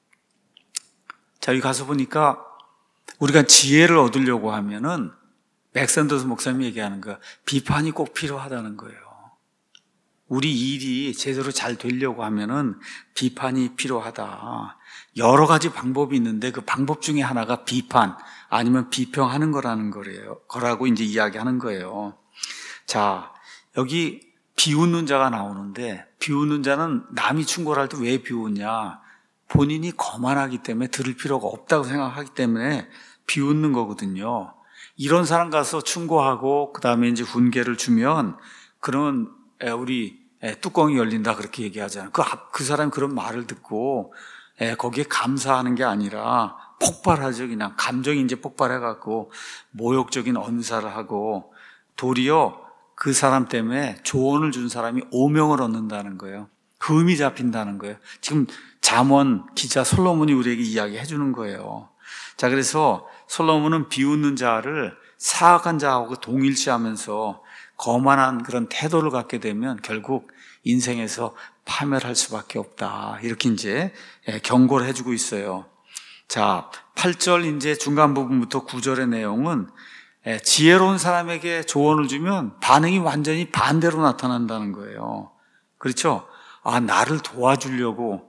A: 자, 여기 가서 보니까 우리가 지혜를 얻으려고 하면은 맥산더스 목사님이 얘기하는 거 비판이 꼭 필요하다는 거예요. 우리 일이 제대로 잘 되려고 하면은 비판이 필요하다. 여러 가지 방법이 있는데 그 방법 중에 하나가 비판 아니면 비평하는 거라는 거래요. 거라고 이제 이야기하는 거예요. 자, 여기 비웃는 자가 나오는데 비웃는 자는 남이 충고할 때 왜 비웃냐? 본인이 거만하기 때문에 들을 필요가 없다고 생각하기 때문에 비웃는 거거든요. 이런 사람 가서 충고하고 그 다음에 이제 훈계를 주면 그러면 우리 뚜껑이 열린다 그렇게 얘기하잖아요. 그, 그 사람이 그런 말을 듣고 거기에 감사하는 게 아니라 폭발하죠. 그냥 감정이 이제 폭발해갖고 모욕적인 언사를 하고 도리어 그 사람 때문에 조언을 준 사람이 오명을 얻는다는 거예요. 흠이 잡힌다는 거예요. 지금 잠언 기자 솔로몬이 우리에게 이야기해 주는 거예요. 자, 그래서 솔로몬은 비웃는 자를 사악한 자하고 동일시하면서 거만한 그런 태도를 갖게 되면 결국 인생에서 파멸할 수밖에 없다. 이렇게 이제 경고를 해주고 있어요. 자, 팔 절 이제 중간 부분부터 구 절의 내용은 지혜로운 사람에게 조언을 주면 반응이 완전히 반대로 나타난다는 거예요. 그렇죠? 아, 나를 도와주려고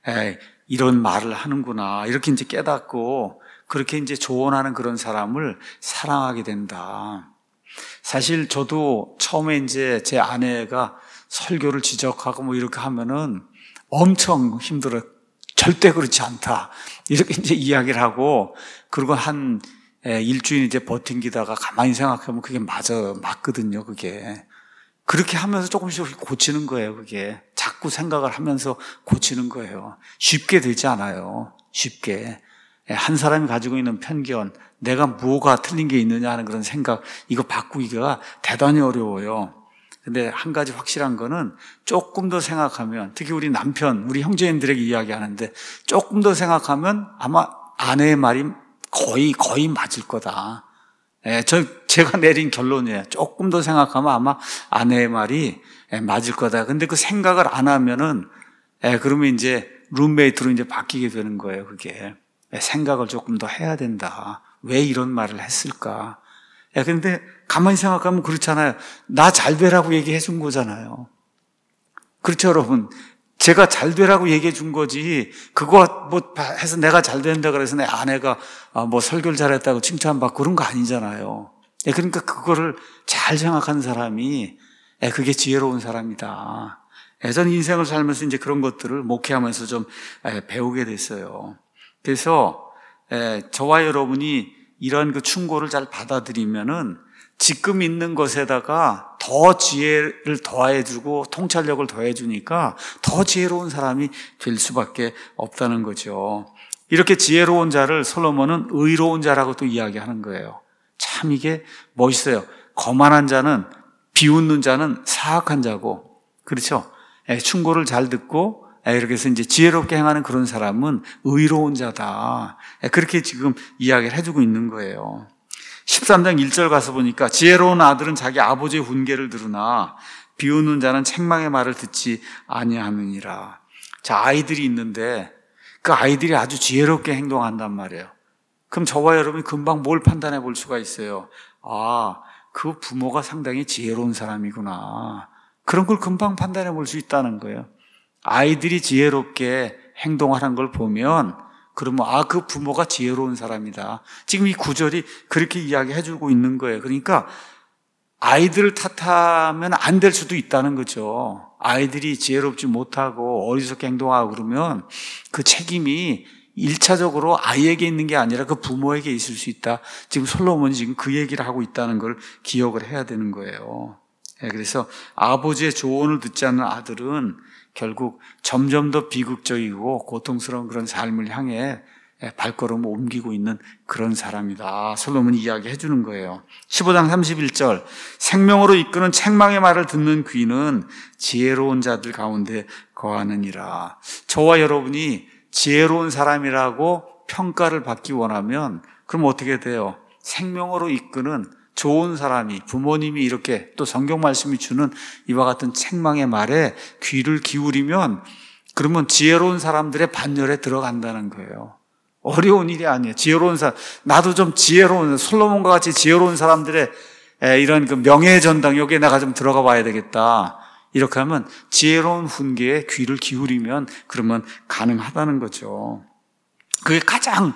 A: 이런 말을 하는구나. 이렇게 이제 깨닫고 그렇게 이제 조언하는 그런 사람을 사랑하게 된다. 사실 저도 처음에 이제 제 아내가 설교를 지적하고 뭐 이렇게 하면은 엄청 힘들어요. 절대 그렇지 않다. 이렇게 이제 이야기를 하고, 그리고 한 일주일 이제 버팅기다가 가만히 생각하면 그게 맞아, 맞거든요, 그게. 그렇게 하면서 조금씩 고치는 거예요, 그게. 자꾸 생각을 하면서 고치는 거예요. 쉽게 되지 않아요. 쉽게. 한 사람이 가지고 있는 편견, 내가 뭐가 틀린 게 있느냐 하는 그런 생각, 이거 바꾸기가 대단히 어려워요. 근데 한 가지 확실한 거는 조금 더 생각하면, 특히 우리 남편, 우리 형제님들에게 이야기하는데 조금 더 생각하면 아마 아내의 말이 거의, 거의 맞을 거다. 예, 저, 제가 내린 결론이에요. 조금 더 생각하면 아마 아내의 말이 맞을 거다. 근데 그 생각을 안 하면은, 예, 그러면 이제 룸메이트로 이제 바뀌게 되는 거예요, 그게. 예, 생각을 조금 더 해야 된다. 왜 이런 말을 했을까? 예, 근데 가만히 생각하면 그렇잖아요. 나 잘 되라고 얘기해 준 거잖아요. 그렇죠, 여러분? 제가 잘 되라고 얘기해 준 거지, 그거 뭐 해서 내가 잘 된다 그래서 내 아내가 뭐 설교를 잘했다고 칭찬받고 그런 거 아니잖아요. 예, 그러니까 그거를 잘 생각하는 사람이, 예, 그게 지혜로운 사람이다. 예, 저는 인생을 살면서 이제 그런 것들을 목회하면서 좀 예, 배우게 됐어요. 그래서 예, 저와 여러분이 이런 그 충고를 잘 받아들이면은 지금 있는 것에다가 더 지혜를 더해주고 통찰력을 더해주니까 더 지혜로운 사람이 될 수밖에 없다는 거죠. 이렇게 지혜로운 자를 솔로몬은 의로운 자라고 또 이야기하는 거예요. 참 이게 멋있어요. 거만한 자는, 비웃는 자는 사악한 자고, 그렇죠? 충고를 잘 듣고 이렇게 해서 이제 지혜롭게 행하는 그런 사람은 의로운 자다. 그렇게 지금 이야기를 해주고 있는 거예요. 십삼 장 일 절 가서 보니까 지혜로운 아들은 자기 아버지의 훈계를 들으나 비웃는 자는 책망의 말을 듣지 아니하느니라. 자, 아이들이 있는데 그 아이들이 아주 지혜롭게 행동한단 말이에요. 그럼 저와 여러분이 금방 뭘 판단해 볼 수가 있어요. 아, 그 부모가 상당히 지혜로운 사람이구나. 그런 걸 금방 판단해 볼 수 있다는 거예요. 아이들이 지혜롭게 행동하는 걸 보면 그러면 아, 그 부모가 지혜로운 사람이다. 지금 이 구절이 그렇게 이야기해 주고 있는 거예요. 그러니까 아이들을 탓하면 안 될 수도 있다는 거죠. 아이들이 지혜롭지 못하고 어리석게 행동하고 그러면 그 책임이 일차적으로 아이에게 있는 게 아니라 그 부모에게 있을 수 있다. 지금 솔로몬이 지금 그 얘기를 하고 있다는 걸 기억을 해야 되는 거예요. 그래서 아버지의 조언을 듣지 않는 아들은 결국 점점 더 비극적이고 고통스러운 그런 삶을 향해 발걸음을 옮기고 있는 그런 사람이다. 솔로몬이 이야기해 주는 거예요. 십오 장 삼십일 절, 생명으로 이끄는 책망의 말을 듣는 귀는 지혜로운 자들 가운데 거하느니라. 저와 여러분이 지혜로운 사람이라고 평가를 받기 원하면 그럼 어떻게 돼요? 생명으로 이끄는 좋은 사람이, 부모님이 이렇게 또 성경 말씀이 주는 이와 같은 책망의 말에 귀를 기울이면 그러면 지혜로운 사람들의 반열에 들어간다는 거예요. 어려운 일이 아니에요. 지혜로운 사람, 나도 좀 지혜로운, 솔로몬과 같이 지혜로운 사람들의 이런 그 명예의 전당, 여기에 내가 좀 들어가 봐야 되겠다. 이렇게 하면 지혜로운 훈계에 귀를 기울이면 그러면 가능하다는 거죠. 그게 가장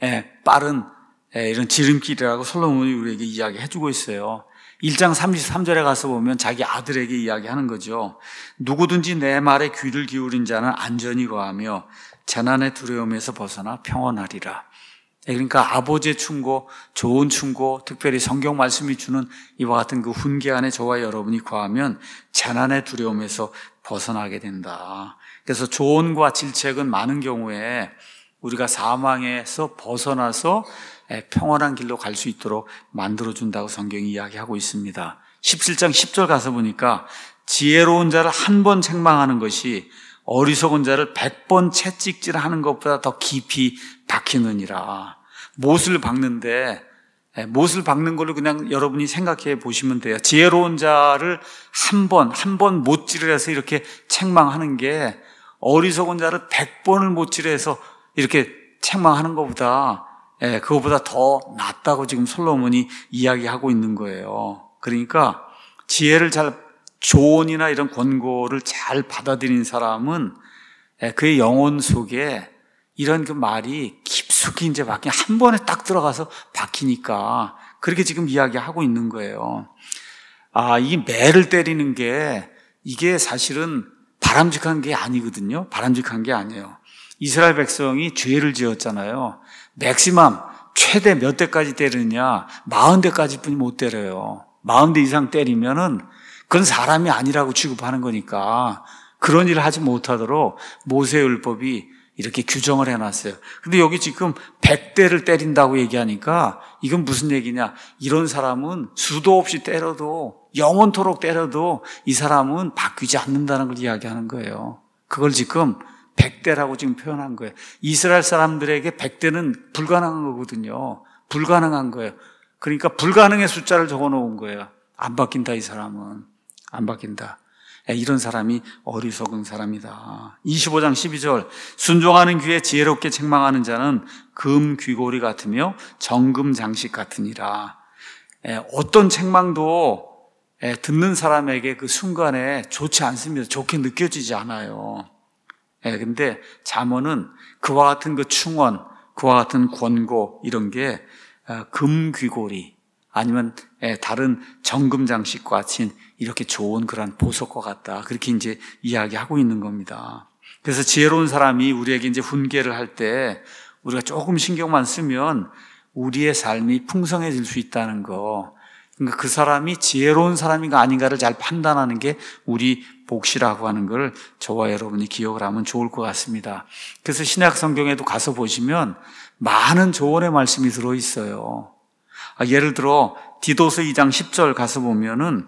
A: 빠른 이런 지름길이라고 솔로몬이 우리에게 이야기해 주고 있어요. 일 장 삼십삼 절에 가서 보면 자기 아들에게 이야기하는 거죠. 누구든지 내 말에 귀를 기울인 자는 안전히 거하며 재난의 두려움에서 벗어나 평안하리라. 그러니까 아버지의 충고, 좋은 충고, 특별히 성경 말씀이 주는 이와 같은 그 훈계 안에 저와 여러분이 거하면 재난의 두려움에서 벗어나게 된다. 그래서 조언과 질책은 많은 경우에 우리가 사망에서 벗어나서 평안한 길로 갈 수 있도록 만들어준다고 성경이 이야기하고 있습니다. 십칠 장 십 절 가서 보니까 지혜로운 자를 한 번 책망하는 것이 어리석은 자를 백 번 채찍질하는 것보다 더 깊이 박히느니라. 못을 박는데 못을 박는 걸로 그냥 여러분이 생각해 보시면 돼요. 지혜로운 자를 한 번, 한 번 못질을 해서 이렇게 책망하는 게 어리석은 자를 백 번을 못질을 해서 이렇게 책망하는 것보다 예, 그거보다 더 낫다고 지금 솔로몬이 이야기하고 있는 거예요. 그러니까 지혜를 잘, 조언이나 이런 권고를 잘 받아들인 사람은 예, 그의 영혼 속에 이런 그 말이 깊숙이 이제 박히 한 번에 딱 들어가서 박히니까 그렇게 지금 이야기하고 있는 거예요. 아, 이 매를 때리는 게 이게 사실은 바람직한 게 아니거든요. 바람직한 게 아니에요. 이스라엘 백성이 죄를 지었잖아요. 맥시멈 최대 몇 대까지 때리느냐? 마흔 대까지 뿐이 못 때려요. 마흔 대 이상 때리면은 그건 사람이 아니라고 취급하는 거니까 그런 일을 하지 못하도록 모세율법이 이렇게 규정을 해놨어요. 근데 여기 지금 백 대를 때린다고 얘기하니까 이건 무슨 얘기냐? 이런 사람은 수도 없이 때려도 영원토록 때려도 이 사람은 바뀌지 않는다는 걸 이야기하는 거예요. 그걸 지금 백 대라고 지금 표현한 거예요. 이스라엘 사람들에게 백 대는 불가능한 거거든요. 불가능한 거예요. 그러니까 불가능의 숫자를 적어 놓은 거예요. 안 바뀐다, 이 사람은. 안 바뀐다. 이런 사람이 어리석은 사람이다. 이십오 장 십이 절, 순종하는 귀에 지혜롭게 책망하는 자는 금 귀고리 같으며 정금 장식 같으니라. 어떤 책망도 듣는 사람에게 그 순간에 좋지 않습니다. 좋게 느껴지지 않아요. 예, 근데 잠언은 그와 같은 그 충언, 그와 같은 권고 이런 게 금귀고리 아니면 다른 정금 장식과 같이 이렇게 좋은 그런 보석과 같다. 그렇게 이제 이야기하고 있는 겁니다. 그래서 지혜로운 사람이 우리에게 이제 훈계를 할 때 우리가 조금 신경만 쓰면 우리의 삶이 풍성해질 수 있다는 거. 그러니까 그 사람이 지혜로운 사람인가 아닌가를 잘 판단하는 게 우리 몫이라고 하는 걸 저와 여러분이 기억을 하면 좋을 것 같습니다. 그래서 신약 성경에도 가서 보시면 많은 조언의 말씀이 들어있어요. 예를 들어 디도서 이 장 십 절 가서 보면은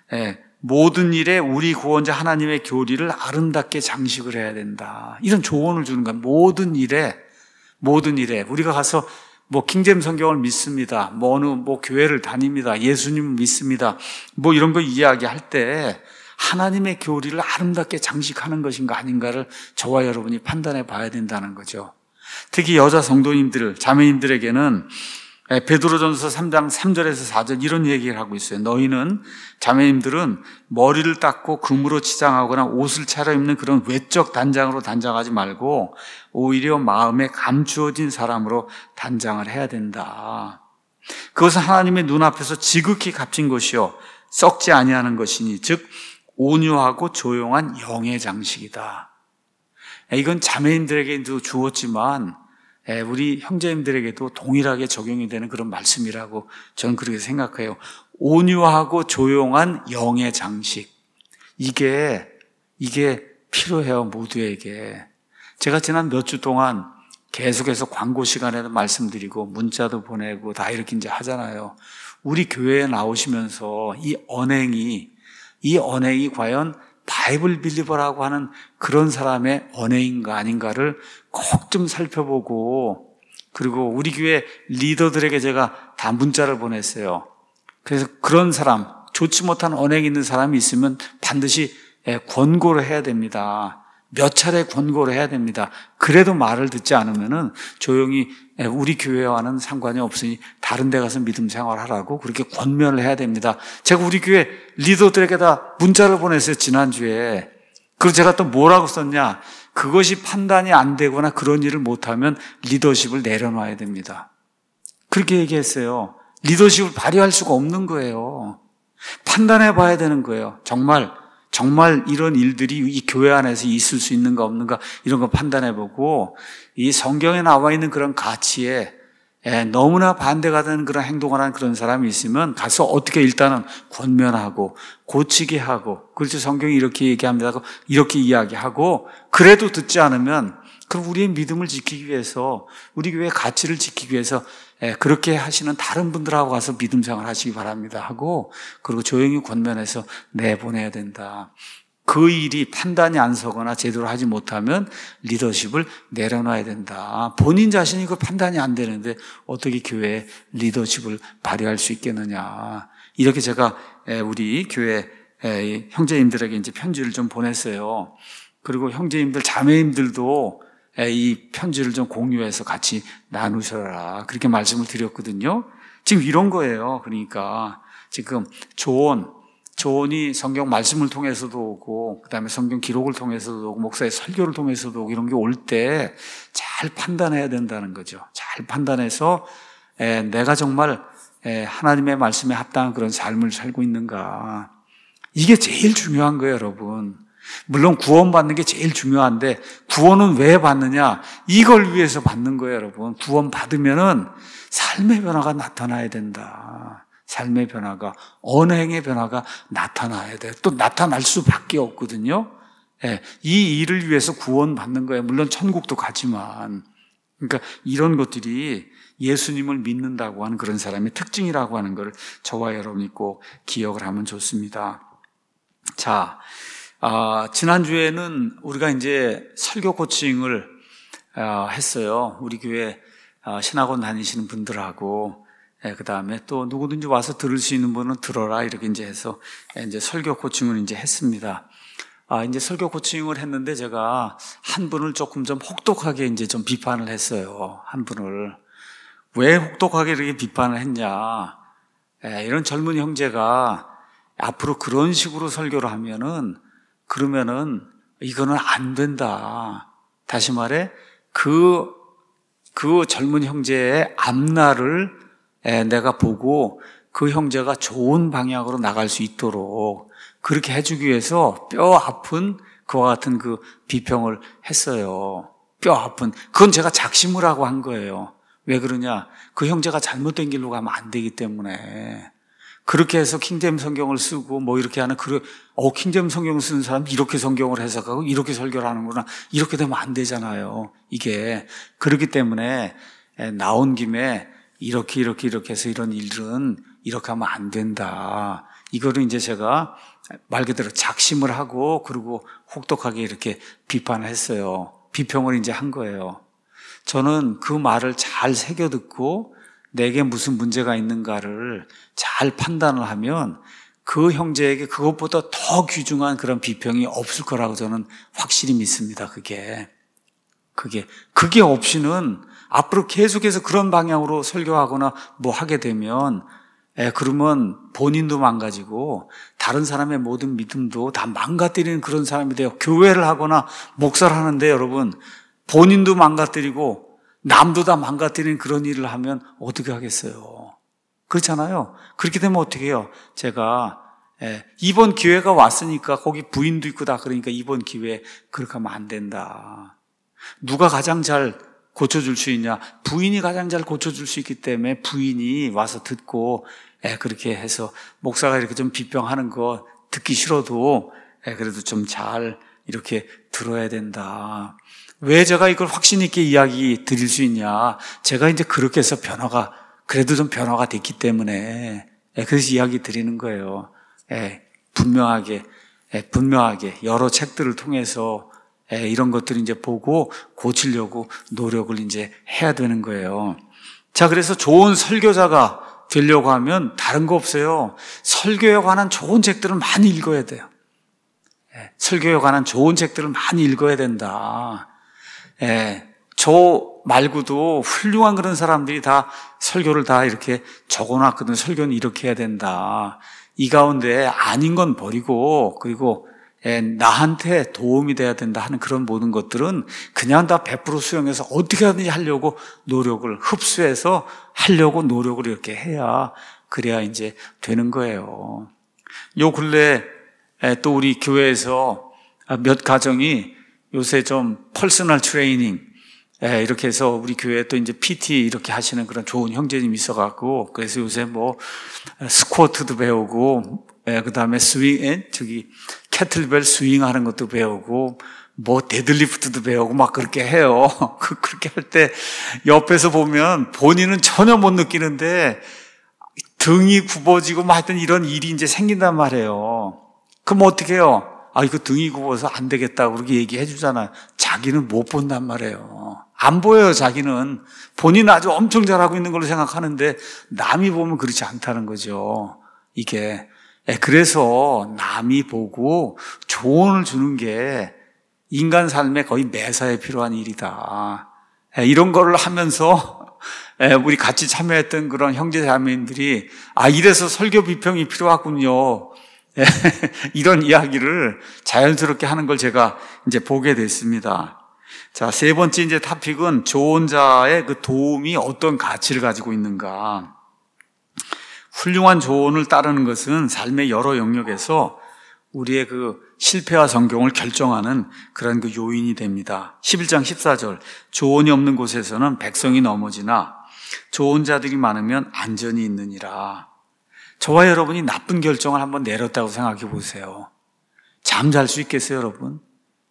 A: 모든 일에 우리 구원자 하나님의 교리를 아름답게 장식을 해야 된다. 이런 조언을 주는 거야. 모든 일에 모든 일에 우리가 가서 뭐 킹제임 성경을 믿습니다. 뭐 어느 뭐 교회를 다닙니다. 예수님 믿습니다. 뭐 이런 거 이야기할 때 하나님의 교리를 아름답게 장식하는 것인가 아닌가를 저와 여러분이 판단해 봐야 된다는 거죠. 특히 여자 성도님들, 자매님들에게는 베드로전서 삼 장 삼 절에서 사 절 이런 얘기를 하고 있어요. 너희는 자매님들은 머리를 닦고 금으로 치장하거나 옷을 차려입는 그런 외적 단장으로 단장하지 말고 오히려 마음에 감추어진 사람으로 단장을 해야 된다. 그것은 하나님의 눈앞에서 지극히 값진 것이요 썩지 아니하는 것이니 즉 온유하고 조용한 영의 장식이다. 이건 자매인들에게도 주었지만 우리 형제님들에게도 동일하게 적용이 되는 그런 말씀이라고 저는 그렇게 생각해요. 온유하고 조용한 영의 장식. 이게, 이게 필요해요, 모두에게. 제가 지난 몇 주 동안 계속해서 광고 시간에도 말씀드리고 문자도 보내고 다 이렇게 이제 하잖아요. 우리 교회에 나오시면서 이 언행이, 이 언행이 과연 바이블 빌리버라고 하는 그런 사람의 언행인가 아닌가를 꼭 좀 살펴보고, 그리고 우리 교회 리더들에게 제가 다 문자를 보냈어요. 그래서 그런 사람, 좋지 못한 언행이 있는 사람이 있으면 반드시 권고를 해야 됩니다. 몇 차례 권고를 해야 됩니다. 그래도 말을 듣지 않으면은 조용히 우리 교회와는 상관이 없으니 다른 데 가서 믿음 생활하라고 그렇게 권면을 해야 됩니다. 제가 우리 교회 리더들에게 다 문자를 보냈어요, 지난주에. 그리고 제가 또 뭐라고 썼냐? 그것이 판단이 안 되거나 그런 일을 못하면 리더십을 내려놔야 됩니다. 그렇게 얘기했어요. 리더십을 발휘할 수가 없는 거예요. 판단해 봐야 되는 거예요. 정말 정말 이런 일들이 이 교회 안에서 있을 수 있는가 없는가 이런 거 판단해 보고, 이 성경에 나와 있는 그런 가치에 너무나 반대가 되는 그런 행동을 하는 그런 사람이 있으면 가서 어떻게 일단은 권면하고 고치게 하고, 그렇죠, 성경이 이렇게 얘기합니다 하고 이렇게 이야기하고, 그래도 듣지 않으면 그럼 우리의 믿음을 지키기 위해서, 우리 교회의 가치를 지키기 위해서 그렇게 하시는 다른 분들하고 가서 믿음 생활 하시기 바랍니다 하고, 그리고 조용히 권면해서 내보내야 된다. 그 일이 판단이 안 서거나 제대로 하지 못하면 리더십을 내려놔야 된다. 본인 자신이 그 판단이 안 되는데 어떻게 교회에 리더십을 발휘할 수 있겠느냐. 이렇게 제가 우리 교회 형제님들에게 이제 편지를 좀 보냈어요. 그리고 형제님들, 자매님들도 이 편지를 좀 공유해서 같이 나누셔라, 그렇게 말씀을 드렸거든요. 지금 이런 거예요. 그러니까 지금 조언, 조언이 성경 말씀을 통해서도 오고, 그 다음에 성경 기록을 통해서도 오고, 목사의 설교를 통해서도 오고, 이런 게 올 때 잘 판단해야 된다는 거죠. 잘 판단해서 에, 내가 정말 에, 하나님의 말씀에 합당한 그런 삶을 살고 있는가. 이게 제일 중요한 거예요, 여러분. 물론 구원받는 게 제일 중요한데, 구원은 왜 받느냐? 이걸 위해서 받는 거예요, 여러분. 구원 받으면은 삶의 변화가 나타나야 된다. 삶의 변화가, 언행의 변화가 나타나야 돼. 또 나타날 수밖에 없거든요. 예, 이 일을 위해서 구원받는 거예요. 물론 천국도 가지만. 그러니까 이런 것들이 예수님을 믿는다고 하는 그런 사람의 특징이라고 하는 걸 저와 여러분이 꼭 기억을 하면 좋습니다. 자, 아, 지난주에는 우리가 이제 설교 코칭을 아, 했어요. 우리 교회 아, 신학원 다니시는 분들하고, 예, 그 다음에 또 누구든지 와서 들을 수 있는 분은 들어라, 이렇게 이제 해서 이제 설교 코칭을 이제 했습니다. 아, 이제 설교 코칭을 했는데 제가 한 분을 조금 좀 혹독하게 이제 좀 비판을 했어요. 한 분을. 왜 혹독하게 이렇게 비판을 했냐. 예, 이런 젊은 형제가 앞으로 그런 식으로 설교를 하면은, 그러면은 이거는 안 된다. 다시 말해, 그, 그 젊은 형제의 앞날을 내가 보고 그 형제가 좋은 방향으로 나갈 수 있도록 그렇게 해주기 위해서 뼈 아픈 그와 같은 그 비평을 했어요. 뼈 아픈. 그건 제가 작심을 하고 한 거예요. 왜 그러냐? 그 형제가 잘못된 길로 가면 안 되기 때문에. 그렇게 해서 킹제임스 성경을 쓰고 뭐 이렇게 하는, 그, 어, 킹제임스 성경 쓰는 사람이 이렇게 성경을 해석하고 이렇게 설교를 하는구나. 이렇게 되면 안 되잖아요. 이게. 그렇기 때문에 나온 김에 이렇게 이렇게 이렇게 해서 이런 일은 이렇게 하면 안 된다. 이거를 이제 제가 말 그대로 작심을 하고, 그리고 혹독하게 이렇게 비판을 했어요. 비평을 이제 한 거예요. 저는 그 말을 잘 새겨 듣고 내게 무슨 문제가 있는가를 잘 판단을 하면 그 형제에게 그것보다 더 귀중한 그런 비평이 없을 거라고 저는 확실히 믿습니다. 그게. 그게. 그게 없이는 앞으로 계속해서 그런 방향으로 설교하거나 뭐 하게 되면, 예, 그러면 본인도 망가지고 다른 사람의 모든 믿음도 다 망가뜨리는 그런 사람이 돼요. 교회를 하거나 목사를 하는데 여러분, 본인도 망가뜨리고 남도 다 망가뜨리는 그런 일을 하면 어떻게 하겠어요? 그렇잖아요. 그렇게 되면 어떻게 해요? 제가 예, 이번 기회가 왔으니까 거기 부인도 있고 다 그러니까 이번 기회에 그렇게 하면 안 된다. 누가 가장 잘 고쳐줄 수 있냐? 부인이 가장 잘 고쳐줄 수 있기 때문에 부인이 와서 듣고, 예, 그렇게 해서 목사가 이렇게 좀 비평하는 거 듣기 싫어도, 예, 그래도 좀 잘 이렇게 들어야 된다. 왜 제가 이걸 확신 있게 이야기 드릴 수 있냐? 제가 이제 그렇게 해서 변화가, 그래도 좀 변화가 됐기 때문에, 예, 그래서 이야기 드리는 거예요. 예, 분명하게, 예, 분명하게 여러 책들을 통해서 예, 이런 것들을 이제 보고 고치려고 노력을 이제 해야 되는 거예요. 자, 그래서 좋은 설교자가 되려고 하면 다른 거 없어요. 설교에 관한 좋은 책들을 많이 읽어야 돼요. 예, 설교에 관한 좋은 책들을 많이 읽어야 된다. 예, 저 말고도 훌륭한 그런 사람들이 다 설교를 다 이렇게 적어놨거든. 설교는 이렇게 해야 된다. 이 가운데 아닌 건 버리고, 그리고 예, 나한테 도움이 돼야 된다 하는 그런 모든 것들은 그냥 다 백 퍼센트 수용해서 어떻게 하든지 하려고 노력을 흡수해서 하려고 노력을 이렇게 해야 그래야 이제 되는 거예요. 요 근래 또 우리 교회에서 몇 가정이 요새 좀 퍼스널 트레이닝 이렇게 해서 우리 교회에 또 이제 피티 이렇게 하시는 그런 좋은 형제님이 있어갖고 그래서 요새 뭐 스쿼트도 배우고 그 다음에 스윙, 저기 캐틀벨 스윙 하는 것도 배우고 뭐 데드리프트도 배우고 막 그렇게 해요. 그렇게 할 때 옆에서 보면 본인은 전혀 못 느끼는데 등이 굽어지고 뭐 하여튼 이런 일이 이제 생긴단 말이에요. 그럼 어떻게 해요? 아, 이거 등이 굽어서 안 되겠다고 그렇게 얘기해 주잖아요. 자기는 못 본단 말이에요. 안 보여요, 자기는. 본인은 아주 엄청 잘하고 있는 걸로 생각하는데 남이 보면 그렇지 않다는 거죠. 이게. 그래서 남이 보고 조언을 주는 게 인간 삶에 거의 매사에 필요한 일이다. 이런 거를 하면서 우리 같이 참여했던 그런 형제 자매님들이 아, 이래서 설교 비평이 필요하군요. 이런 이야기를 자연스럽게 하는 걸 제가 이제 보게 됐습니다. 자, 세 번째 이제 토픽은 조언자의 그 도움이 어떤 가치를 가지고 있는가. 훌륭한 조언을 따르는 것은 삶의 여러 영역에서 우리의 그 실패와 성공을 결정하는 그런 그 요인이 됩니다. 십일 장 십사 절 조언이 없는 곳에서는 백성이 넘어지나 좋은 자들이 많으면 안전이 있느니라. 저와 여러분이 나쁜 결정을 한번 내렸다고 생각해 보세요. 잠 잘 수 있겠어요, 여러분?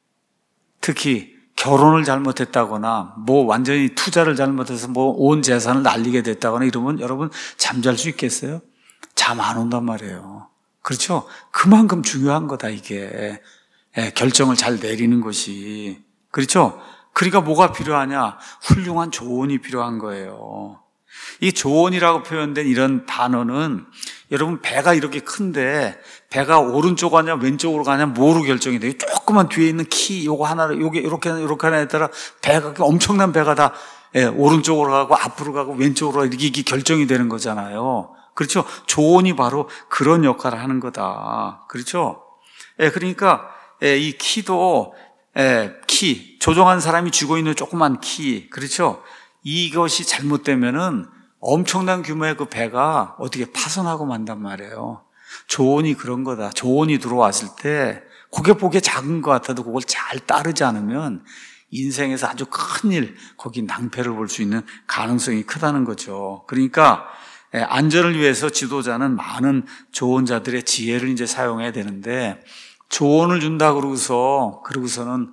A: 특히 결혼을 잘못했다거나 뭐 완전히 투자를 잘못해서 뭐 온 재산을 날리게 됐다거나 이러면 여러분 잠잘 수 있겠어요? 잠 안 온단 말이에요. 그렇죠? 그만큼 중요한 거다 이게. 예, 결정을 잘 내리는 것이. 그렇죠? 그러니까 뭐가 필요하냐? 훌륭한 조언이 필요한 거예요. 이 조언이라고 표현된 이런 단어는 여러분 배가 이렇게 큰데 배가 오른쪽 가냐 왼쪽으로 가냐 뭐로 결정이 돼요? 조그만 뒤에 있는 키 요거 하나를 요게 이렇게 이렇게 하나에 따라 배가 엄청난 배가 다 예, 오른쪽으로 가고 앞으로 가고 왼쪽으로 이렇게, 이렇게 결정이 되는 거잖아요. 그렇죠? 조언이 바로 그런 역할을 하는 거다. 그렇죠? 예, 그러니까 예, 이 키도 예, 키 조종한 사람이 쥐고 있는 조그만 키 그렇죠? 이것이 잘못되면은 엄청난 규모의 그 배가 어떻게 파손하고 만단 말이에요. 조언이 그런 거다. 조언이 들어왔을 때 그게 보기에 작은 것 같아도 그걸 잘 따르지 않으면 인생에서 아주 큰일, 거기 낭패를 볼 수 있는 가능성이 크다는 거죠. 그러니까 안전을 위해서 지도자는 많은 조언자들의 지혜를 이제 사용해야 되는데 조언을 준다 그러고서 그러고서는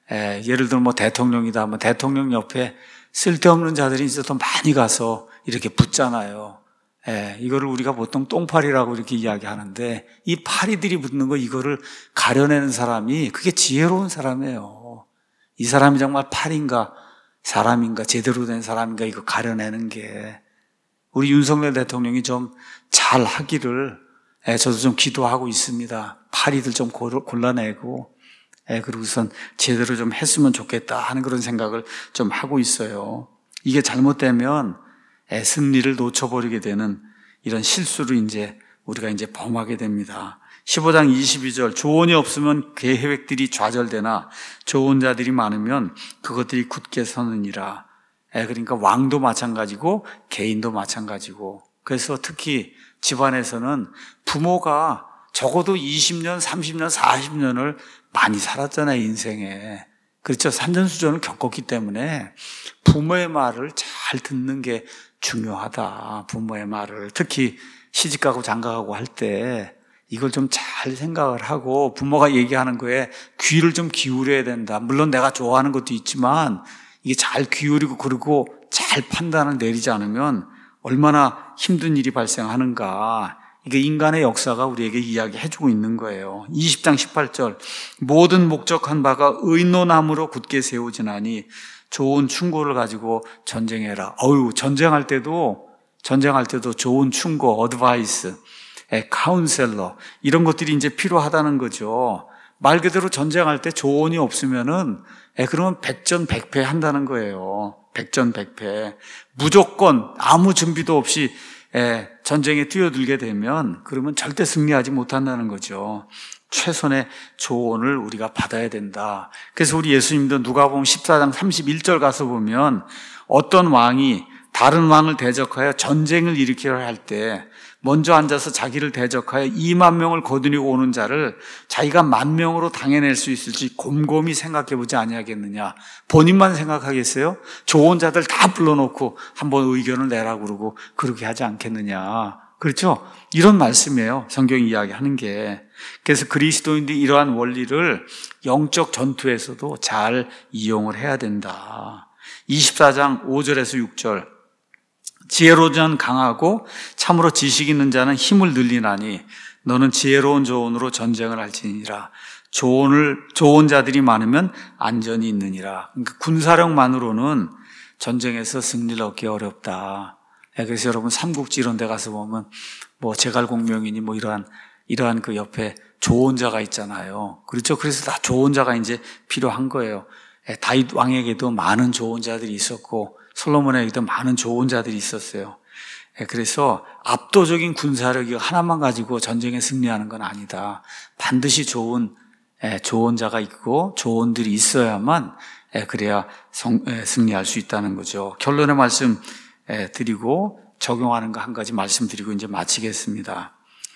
A: 예를 들어 뭐 대통령이다, 뭐 대통령 옆에 쓸데없는 자들이 이제 더 많이 가서 이렇게 붙잖아요. 예, 이거를 우리가 보통 똥파리라고 이렇게 이야기하는데 이 파리들이 붙는 거 이거를 가려내는 사람이 그게 지혜로운 사람이에요. 이 사람이 정말 파리인가 사람인가 제대로 된 사람인가 이거 가려내는 게 우리 윤석열 대통령이 좀 잘 하기를 예, 저도 좀 기도하고 있습니다. 파리들 좀 골라내고 예, 그리고선 제대로 좀 했으면 좋겠다 하는 그런 생각을 좀 하고 있어요. 이게 잘못되면 예, 승리를 놓쳐버리게 되는 이런 실수를 이제 우리가 이제 범하게 됩니다. 십오 장 이십이 절 조언이 없으면 계획들이 좌절되나 좋은 자들이 많으면 그것들이 굳게 서느니라. 예, 그러니까 왕도 마찬가지고 개인도 마찬가지고 그래서 특히 집안에서는 부모가 적어도 이십 년, 삼십 년, 사십 년을 많이 살았잖아요, 인생에. 그렇죠. 산전수전을 겪었기 때문에 부모의 말을 잘 듣는 게 중요하다. 부모의 말을. 특히 시집가고 장가가고 할 때 이걸 좀 잘 생각을 하고 부모가 얘기하는 거에 귀를 좀 기울여야 된다. 물론 내가 좋아하는 것도 있지만 이게 잘 기울이고 그리고 잘 판단을 내리지 않으면 얼마나 힘든 일이 발생하는가. 이게 인간의 역사가 우리에게 이야기해주고 있는 거예요. 이십 장 십팔 절 모든 목적한 바가 의논함으로 굳게 세우지나니 좋은 충고를 가지고 전쟁해라. 어유 전쟁할 때도 전쟁할 때도 좋은 충고, 어드바이스, 카운셀러 이런 것들이 이제 필요하다는 거죠. 말 그대로 전쟁할 때 조언이 없으면은 그러면 백전백패 한다는 거예요. 백전백패. 무조건 아무 준비도 없이 전쟁에 뛰어들게 되면 그러면 절대 승리하지 못한다는 거죠. 최선의 조언을 우리가 받아야 된다. 그래서 우리 예수님도 누가복음 십사 장 삼십일 절 가서 보면 어떤 왕이 다른 왕을 대적하여 전쟁을 일으키려 할 때 먼저 앉아서 자기를 대적하여 이만 명을 거느리고 오는 자를 자기가 만 명으로 당해낼 수 있을지 곰곰이 생각해보지 아니하겠느냐. 본인만 생각하겠어요? 좋은 자들 다 불러놓고 한번 의견을 내라고 그러고 그렇게 하지 않겠느냐. 그렇죠? 이런 말씀이에요. 성경이 이야기하는 게. 그래서 그리스도인들이 이러한 원리를 영적 전투에서도 잘 이용을 해야 된다. 이십사 장 오 절에서 육 절 지혜로운 자는 강하고 참으로 지식 있는 자는 힘을 늘리나니 너는 지혜로운 조언으로 전쟁을 할지니라. 조언을 좋은 자들이 많으면 안전이 있느니라. 그러니까 군사력만으로는 전쟁에서 승리를 얻기 어렵다. 그래서 여러분 삼국지 이런 데 가서 보면 뭐 제갈공명이니 뭐 이러한 이러한 그 옆에 조언자가 있잖아요. 그렇죠? 그래서 다 조언자가 이제 필요한 거예요. 다윗 왕에게도 많은 조언자들이 있었고 솔로몬에게도 많은 조언자들이 있었어요. 그래서 압도적인 군사력이 하나만 가지고 전쟁에 승리하는 건 아니다. 반드시 좋은 조언자가 있고 조언들이 있어야만 그래야 승리할 수 있다는 거죠. 결론의 말씀 드리고 적용하는 거 한 가지 말씀드리고 이제 마치겠습니다.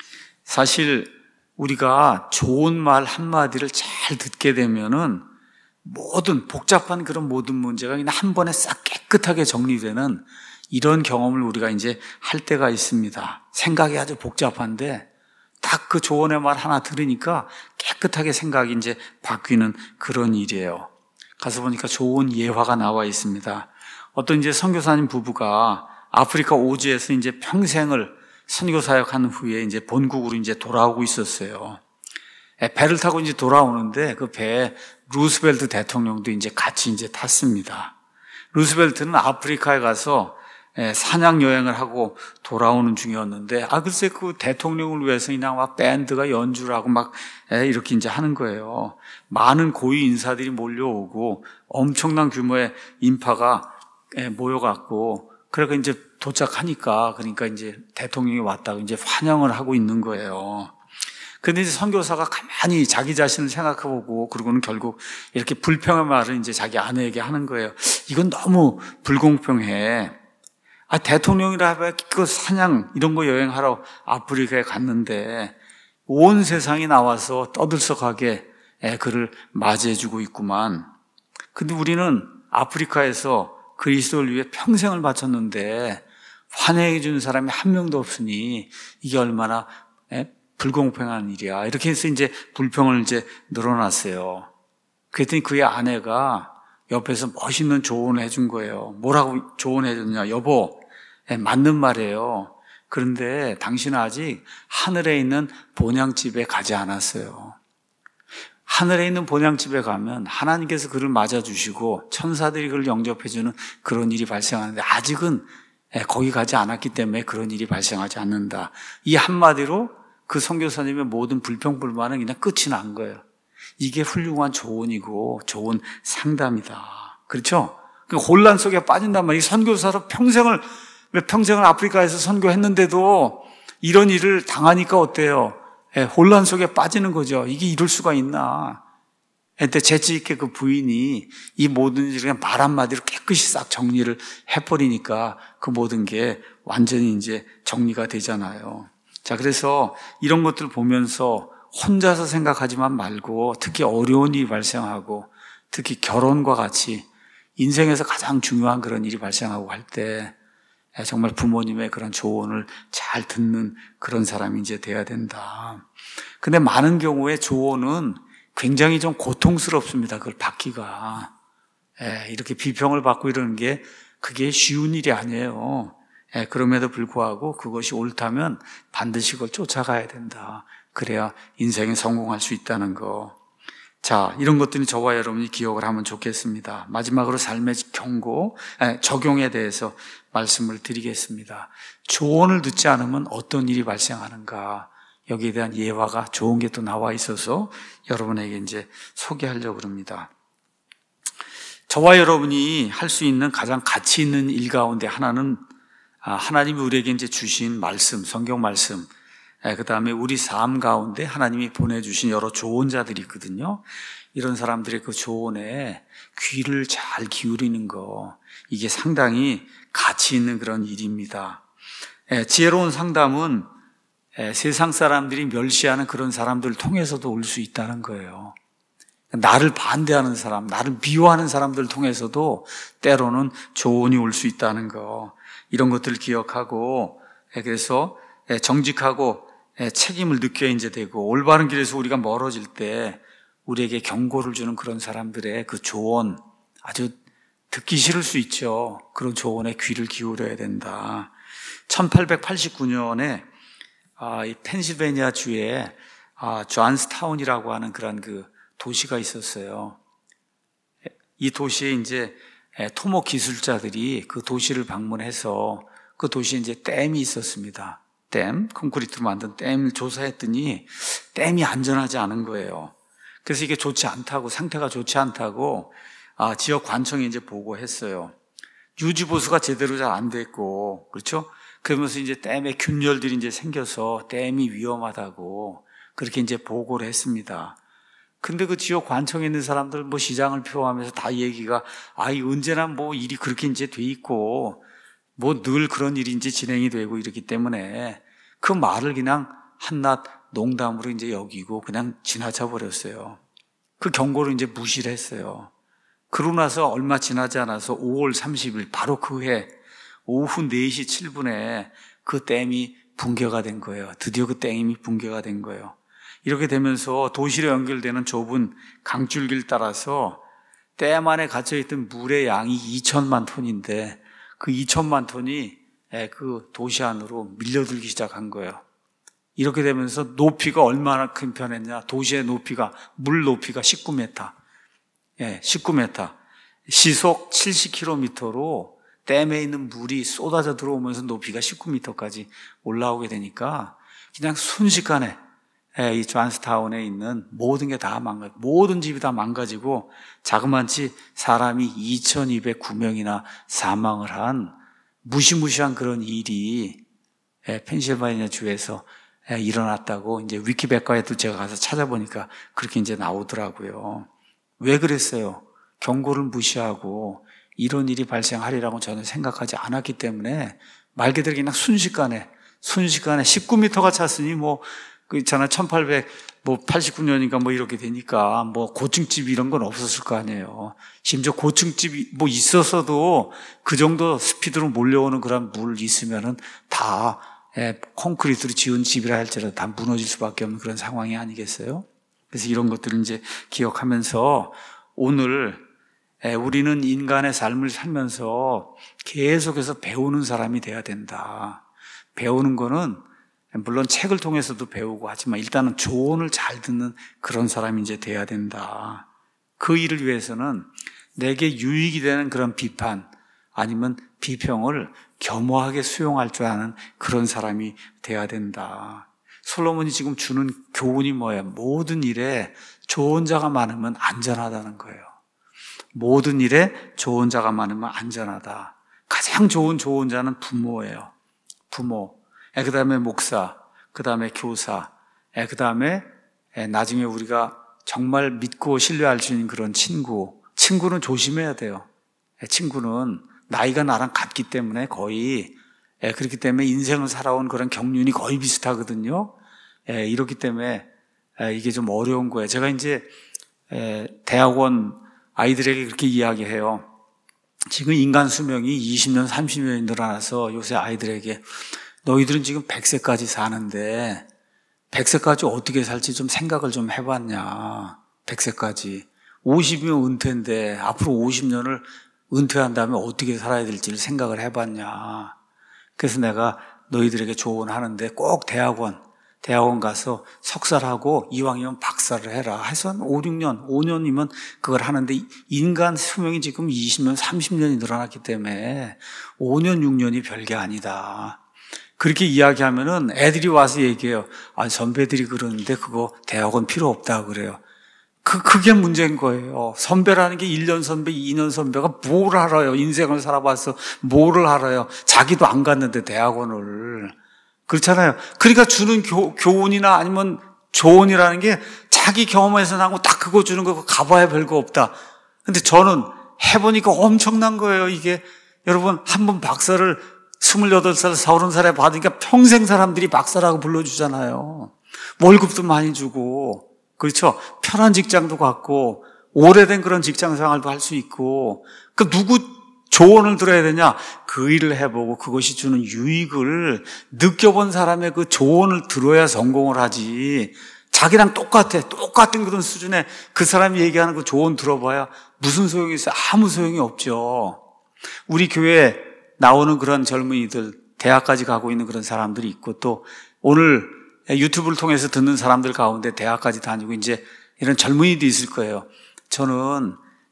A: 사실 우리가 좋은 말 한마디를 잘 듣게 되면은 모든 복잡한 그런 모든 문제가 그냥 한 번에 싹 깨끗하게 정리되는 이런 경험을 우리가 이제 할 때가 있습니다. 생각이 아주 복잡한데 딱 그 조언의 말 하나 들으니까 깨끗하게 생각이 이제 바뀌는 그런 일이에요. 가서 보니까 좋은 예화가 나와 있습니다. 어떤 이제 선교사님 부부가 아프리카 오지에서 이제 평생을 선교 사역한 후에 이제 본국으로 이제 돌아오고 있었어요. 배를 타고 이제 돌아오는데 그 배에 루스벨트 대통령도 이제 같이 이제 탔습니다. 루스벨트는 아프리카에 가서 사냥 여행을 하고 돌아오는 중이었는데, 아, 글쎄 그 대통령을 위해서 그냥 막 밴드가 연주를 하고 막 이렇게 이제 하는 거예요. 많은 고위 인사들이 몰려오고 엄청난 규모의 인파가 모여갖고, 그러니까 이제 도착하니까, 그러니까 이제 대통령이 왔다고 이제 환영을 하고 있는 거예요. 근데 이제 선교사가 가만히 자기 자신을 생각해보고, 그러고는 결국 이렇게 불평의 말을 이제 자기 아내에게 하는 거예요. 이건 너무 불공평해. 아, 대통령이라 해봐야 그 사냥 이런 거 여행하러 아프리카에 갔는데 온 세상이 나와서 떠들썩하게 그를 맞이해주고 있구만. 근데 우리는 아프리카에서 그리스도를 위해 평생을 바쳤는데 환영해 주는 사람이 한 명도 없으니 이게 얼마나 불공평한 일이야. 이렇게 해서 이제 불평을 이제 늘어났어요. 그랬더니 그의 아내가 옆에서 멋있는 조언을 해준 거예요. 뭐라고 조언해 줬냐. 여보, 맞는 말이에요. 그런데 당신은 아직 하늘에 있는 본향집에 가지 않았어요. 하늘에 있는 본향집에 가면 하나님께서 그를 맞아주시고 천사들이 그를 영접해주는 그런 일이 발생하는데 아직은 거기 가지 않았기 때문에 그런 일이 발생하지 않는다. 이 한마디로 그 선교사님의 모든 불평불만은 그냥 끝이 난 거예요. 이게 훌륭한 조언이고 좋은 상담이다. 그렇죠? 그 혼란 속에 빠진단 말이에요. 선교사로 평생을, 평생을 아프리카에서 선교했는데도 이런 일을 당하니까 어때요? 예, 혼란 속에 빠지는 거죠. 이게 이럴 수가 있나. 근데 재치있게 그 부인이 이 모든 일을 그냥 말 한마디로 깨끗이 싹 정리를 해버리니까 그 모든 게 완전히 이제 정리가 되잖아요. 자, 그래서 이런 것들을 보면서 혼자서 생각하지만 말고 특히 어려운 일이 발생하고 특히 결혼과 같이 인생에서 가장 중요한 그런 일이 발생하고 할 때 정말 부모님의 그런 조언을 잘 듣는 그런 사람이 이제 돼야 된다. 근데 많은 경우에 조언은 굉장히 좀 고통스럽습니다. 그걸 받기가. 예, 이렇게 비평을 받고 이러는 게 그게 쉬운 일이 아니에요. 예, 그럼에도 불구하고 그것이 옳다면 반드시 그걸 쫓아가야 된다. 그래야 인생에 성공할 수 있다는 거. 자, 이런 것들이 저와 여러분이 기억을 하면 좋겠습니다. 마지막으로 삶의 경고, 예, 적용에 대해서 말씀을 드리겠습니다. 조언을 듣지 않으면 어떤 일이 발생하는가. 여기에 대한 예화가 좋은 게 또 나와 있어서 여러분에게 이제 소개하려고 합니다. 저와 여러분이 할 수 있는 가장 가치 있는 일 가운데 하나는 하나님이 우리에게 이제 주신 말씀, 성경 말씀, 그 다음에 우리 삶 가운데 하나님이 보내주신 여러 조언자들이 있거든요. 이런 사람들의 그 조언에 귀를 잘 기울이는 거, 이게 상당히 가치 있는 그런 일입니다. 지혜로운 상담은 세상 사람들이 멸시하는 그런 사람들을 통해서도 올 수 있다는 거예요. 나를 반대하는 사람, 나를 미워하는 사람들을 통해서도 때로는 조언이 올 수 있다는 거, 이런 것들을 기억하고, 그래서 정직하고 책임을 느껴야 이제 되고, 올바른 길에서 우리가 멀어질 때 우리에게 경고를 주는 그런 사람들의 그 조언, 아주 듣기 싫을 수 있죠. 그런 조언에 귀를 기울여야 된다. 천팔백팔십구 년에 이 펜실베니아 주에 존스타운이라고 하는 그런 그 도시가 있었어요. 이 도시에 이제 토목 기술자들이 그 도시를 방문해서 그 도시에 이제 댐이 있었습니다. 댐, 콘크리트로 만든 댐을 조사했더니 댐이 안전하지 않은 거예요. 그래서 이게 좋지 않다고, 상태가 좋지 않다고 아, 지역 관청에 이제 보고했어요. 유지 보수가 제대로 잘 안 됐고, 그렇죠? 그러면서 이제 댐에 균열들이 이제 생겨서 댐이 위험하다고 그렇게 이제 보고를 했습니다. 근데 그 지역 관청에 있는 사람들, 뭐 시장을 표하면서 다 얘기가, 아, 이 언제나 뭐 일이 그렇게 이제 돼 있고, 뭐 늘 그런 일이 이제 진행이 되고 이렇기 때문에 그 말을 그냥 한낱 농담으로 이제 여기고 그냥 지나쳐 버렸어요. 그 경고를 이제 무시를 했어요. 그러고 나서 얼마 지나지 않아서 오월 삼십일, 바로 그 해, 오후 네 시 칠 분에 그 댐이 붕괴가 된 거예요. 드디어 그 댐이 붕괴가 된 거예요. 이렇게 되면서 도시로 연결되는 좁은 강줄기를 따라서 댐 안에 갇혀있던 물의 양이 이천만 톤인데 그 이천만 톤이 그 도시 안으로 밀려들기 시작한 거예요. 이렇게 되면서 높이가 얼마나 큰 편했냐. 도시의 높이가, 물 높이가 십구 미터. 예, 십구 미터. 시속 칠십 킬로미터로 댐에 있는 물이 쏟아져 들어오면서 높이가 십구 미터까지 올라오게 되니까 그냥 순식간에 이 존스타운에 있는 모든 게 다 망가, 모든 집이 다 망가지고 자그마치 사람이 이천이백구 명이나 사망을 한 무시무시한 그런 일이 펜실베니아 주에서 일어났다고 이제 위키백과에도 제가 가서 찾아보니까 그렇게 이제 나오더라고요. 왜 그랬어요? 경고를 무시하고 이런 일이 발생하리라고 저는 생각하지 않았기 때문에 말 그대로 그냥 순식간에 순식간에 십구 미터가 찼으니 뭐 그 있잖아 천팔백팔십구 년인가 뭐 이렇게 되니까 뭐 고층집 이런 건 없었을 거 아니에요. 심지어 고층집이 뭐 있었어도 그 정도 스피드로 몰려오는 그런 물 있으면은 다 예, 콘크리트로 지은 집이라 할지라도 다 무너질 수밖에 없는 그런 상황이 아니겠어요? 그래서 이런 것들을 이제 기억하면서 오늘 예, 우리는 인간의 삶을 살면서 계속해서 배우는 사람이 돼야 된다. 배우는 거는 물론 책을 통해서도 배우고 하지만 일단은 조언을 잘 듣는 그런 사람이 이제 돼야 된다. 그 일을 위해서는 내게 유익이 되는 그런 비판 아니면 비평을 겸허하게 수용할 줄 아는 그런 사람이 돼야 된다. 솔로몬이 지금 주는 교훈이 뭐예요? 모든 일에 조언자가 많으면 안전하다는 거예요. 모든 일에 조언자가 많으면 안전하다. 가장 좋은 조언자는 부모예요. 부모. 그 다음에 목사, 그 다음에 교사, 그 다음에 나중에 우리가 정말 믿고 신뢰할 수 있는 그런 친구. 친구는 조심해야 돼요. 친구는 나이가 나랑 같기 때문에 거의, 그렇기 때문에 인생을 살아온 그런 경륜이 거의 비슷하거든요. 이렇기 때문에 이게 좀 어려운 거예요. 제가 이제 대학원 아이들에게 그렇게 이야기해요. 지금 인간 수명이 이십 년, 삼십 년이 늘어나서 요새 아이들에게 너희들은 지금 백 세까지 사는데 백 세까지 어떻게 살지 좀 생각을 좀 해봤냐. 백 세까지. 오십이면 은퇴인데 앞으로 오십 년을 은퇴한 다음에 어떻게 살아야 될지를 생각을 해봤냐. 그래서 내가 너희들에게 조언하는데 꼭 대학원, 대학원 가서 석사를 하고 이왕이면 박사를 해라. 해서 한 오, 육 년, 오 년이면 그걸 하는데 인간 수명이 지금 이십 년, 삼십 년이 늘어났기 때문에 오 년, 육 년이 별게 아니다. 그렇게 이야기하면은 애들이 와서 얘기해요. 아, 선배들이 그러는데 그거 대학원 필요 없다 그래요. 그, 그게 문제인 거예요. 선배라는 게 일 년 선배, 이 년 선배가 뭘 알아요? 인생을 살아봐서 뭐를 알아요? 자기도 안 갔는데 대학원을. 그렇잖아요. 그러니까 주는 교, 교훈이나 아니면 조언이라는 게 자기 경험에서 나고 딱 그거 주는 거 가봐야 별거 없다. 근데 저는 해보니까 엄청난 거예요, 이게. 여러분, 한 번 박사를 스물여덟 살, 서른 살에 받으니까 평생 사람들이 박사라고 불러주잖아요. 월급도 많이 주고, 그렇죠? 편한 직장도 갖고, 오래된 그런 직장 생활도 할 수 있고, 그 누구 조언을 들어야 되냐? 그 일을 해보고 그것이 주는 유익을 느껴본 사람의 그 조언을 들어야 성공을 하지. 자기랑 똑같아. 똑같은 그런 수준의 그 사람이 얘기하는 그 조언 들어봐야 무슨 소용이 있어요? 아무 소용이 없죠. 우리 교회에 나오는 그런 젊은이들, 대학까지 가고 있는 그런 사람들이 있고, 또 오늘 유튜브를 통해서 듣는 사람들 가운데 대학까지 다니고 이제 이런 젊은이도 있을 거예요. 저는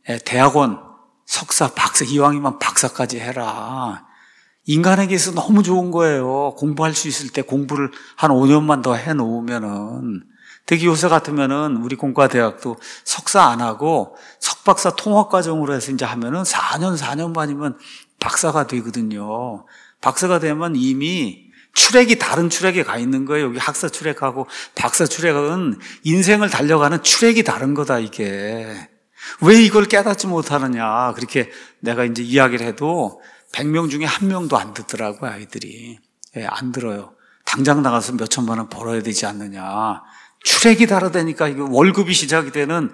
A: 대학원, 석사, 박사, 이왕이면 박사까지 해라. 인간에게 있어서 너무 좋은 거예요. 공부할 수 있을 때 공부를 한 오 년만 더 해놓으면은. 특히 요새 같으면은 우리 공과대학도 석사 안 하고 석박사 통합과정으로 해서 이제 하면은 사 년, 사 년 반이면 박사가 되거든요. 박사가 되면 이미 출액이 다른 출액에 가 있는 거예요. 여기 학사 출액하고 박사 출액은 인생을 달려가는 출액이 다른 거다, 이게. 왜 이걸 깨닫지 못하느냐. 그렇게 내가 이제 이야기를 해도 백 명 중에 한 명도 안 듣더라고요, 아이들이. 예, 안 들어요. 당장 나가서 몇 천만 원 벌어야 되지 않느냐. 출액이 다르다니까. 이거 월급이 시작이 되는,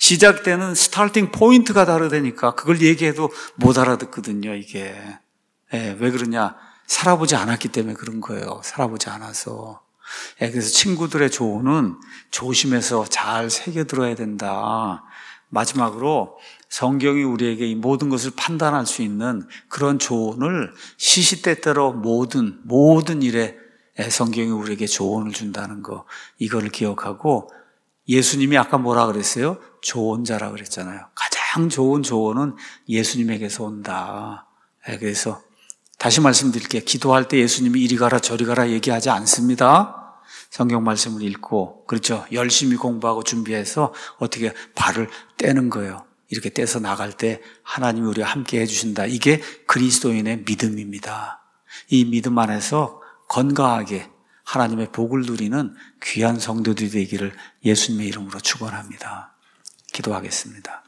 A: 시작되는 스타팅 포인트가 다르다니까. 그걸 얘기해도 못 알아듣거든요, 이게. 예, 왜 그러냐. 살아보지 않았기 때문에 그런 거예요. 살아보지 않아서. 예, 그래서 친구들의 조언은 조심해서 잘 새겨들어야 된다. 마지막으로 성경이 우리에게 이 모든 것을 판단할 수 있는 그런 조언을 시시때때로 모든, 모든 일에 성경이 우리에게 조언을 준다는 거, 이거를 기억하고, 예수님이 아까 뭐라 그랬어요? 조언자라 그랬잖아요. 가장 좋은 조언은 예수님에게서 온다. 그래서 다시 말씀드릴게요. 기도할 때 예수님이 이리 가라 저리 가라 얘기하지 않습니다. 성경 말씀을 읽고, 그렇죠, 열심히 공부하고 준비해서 어떻게 발을 떼는 거예요. 이렇게 떼서 나갈 때 하나님이 우리와 함께 해주신다. 이게 그리스도인의 믿음입니다. 이 믿음 안에서 건강하게 하나님의 복을 누리는 귀한 성도들이 되기를 예수님의 이름으로 축원합니다. 기도하겠습니다.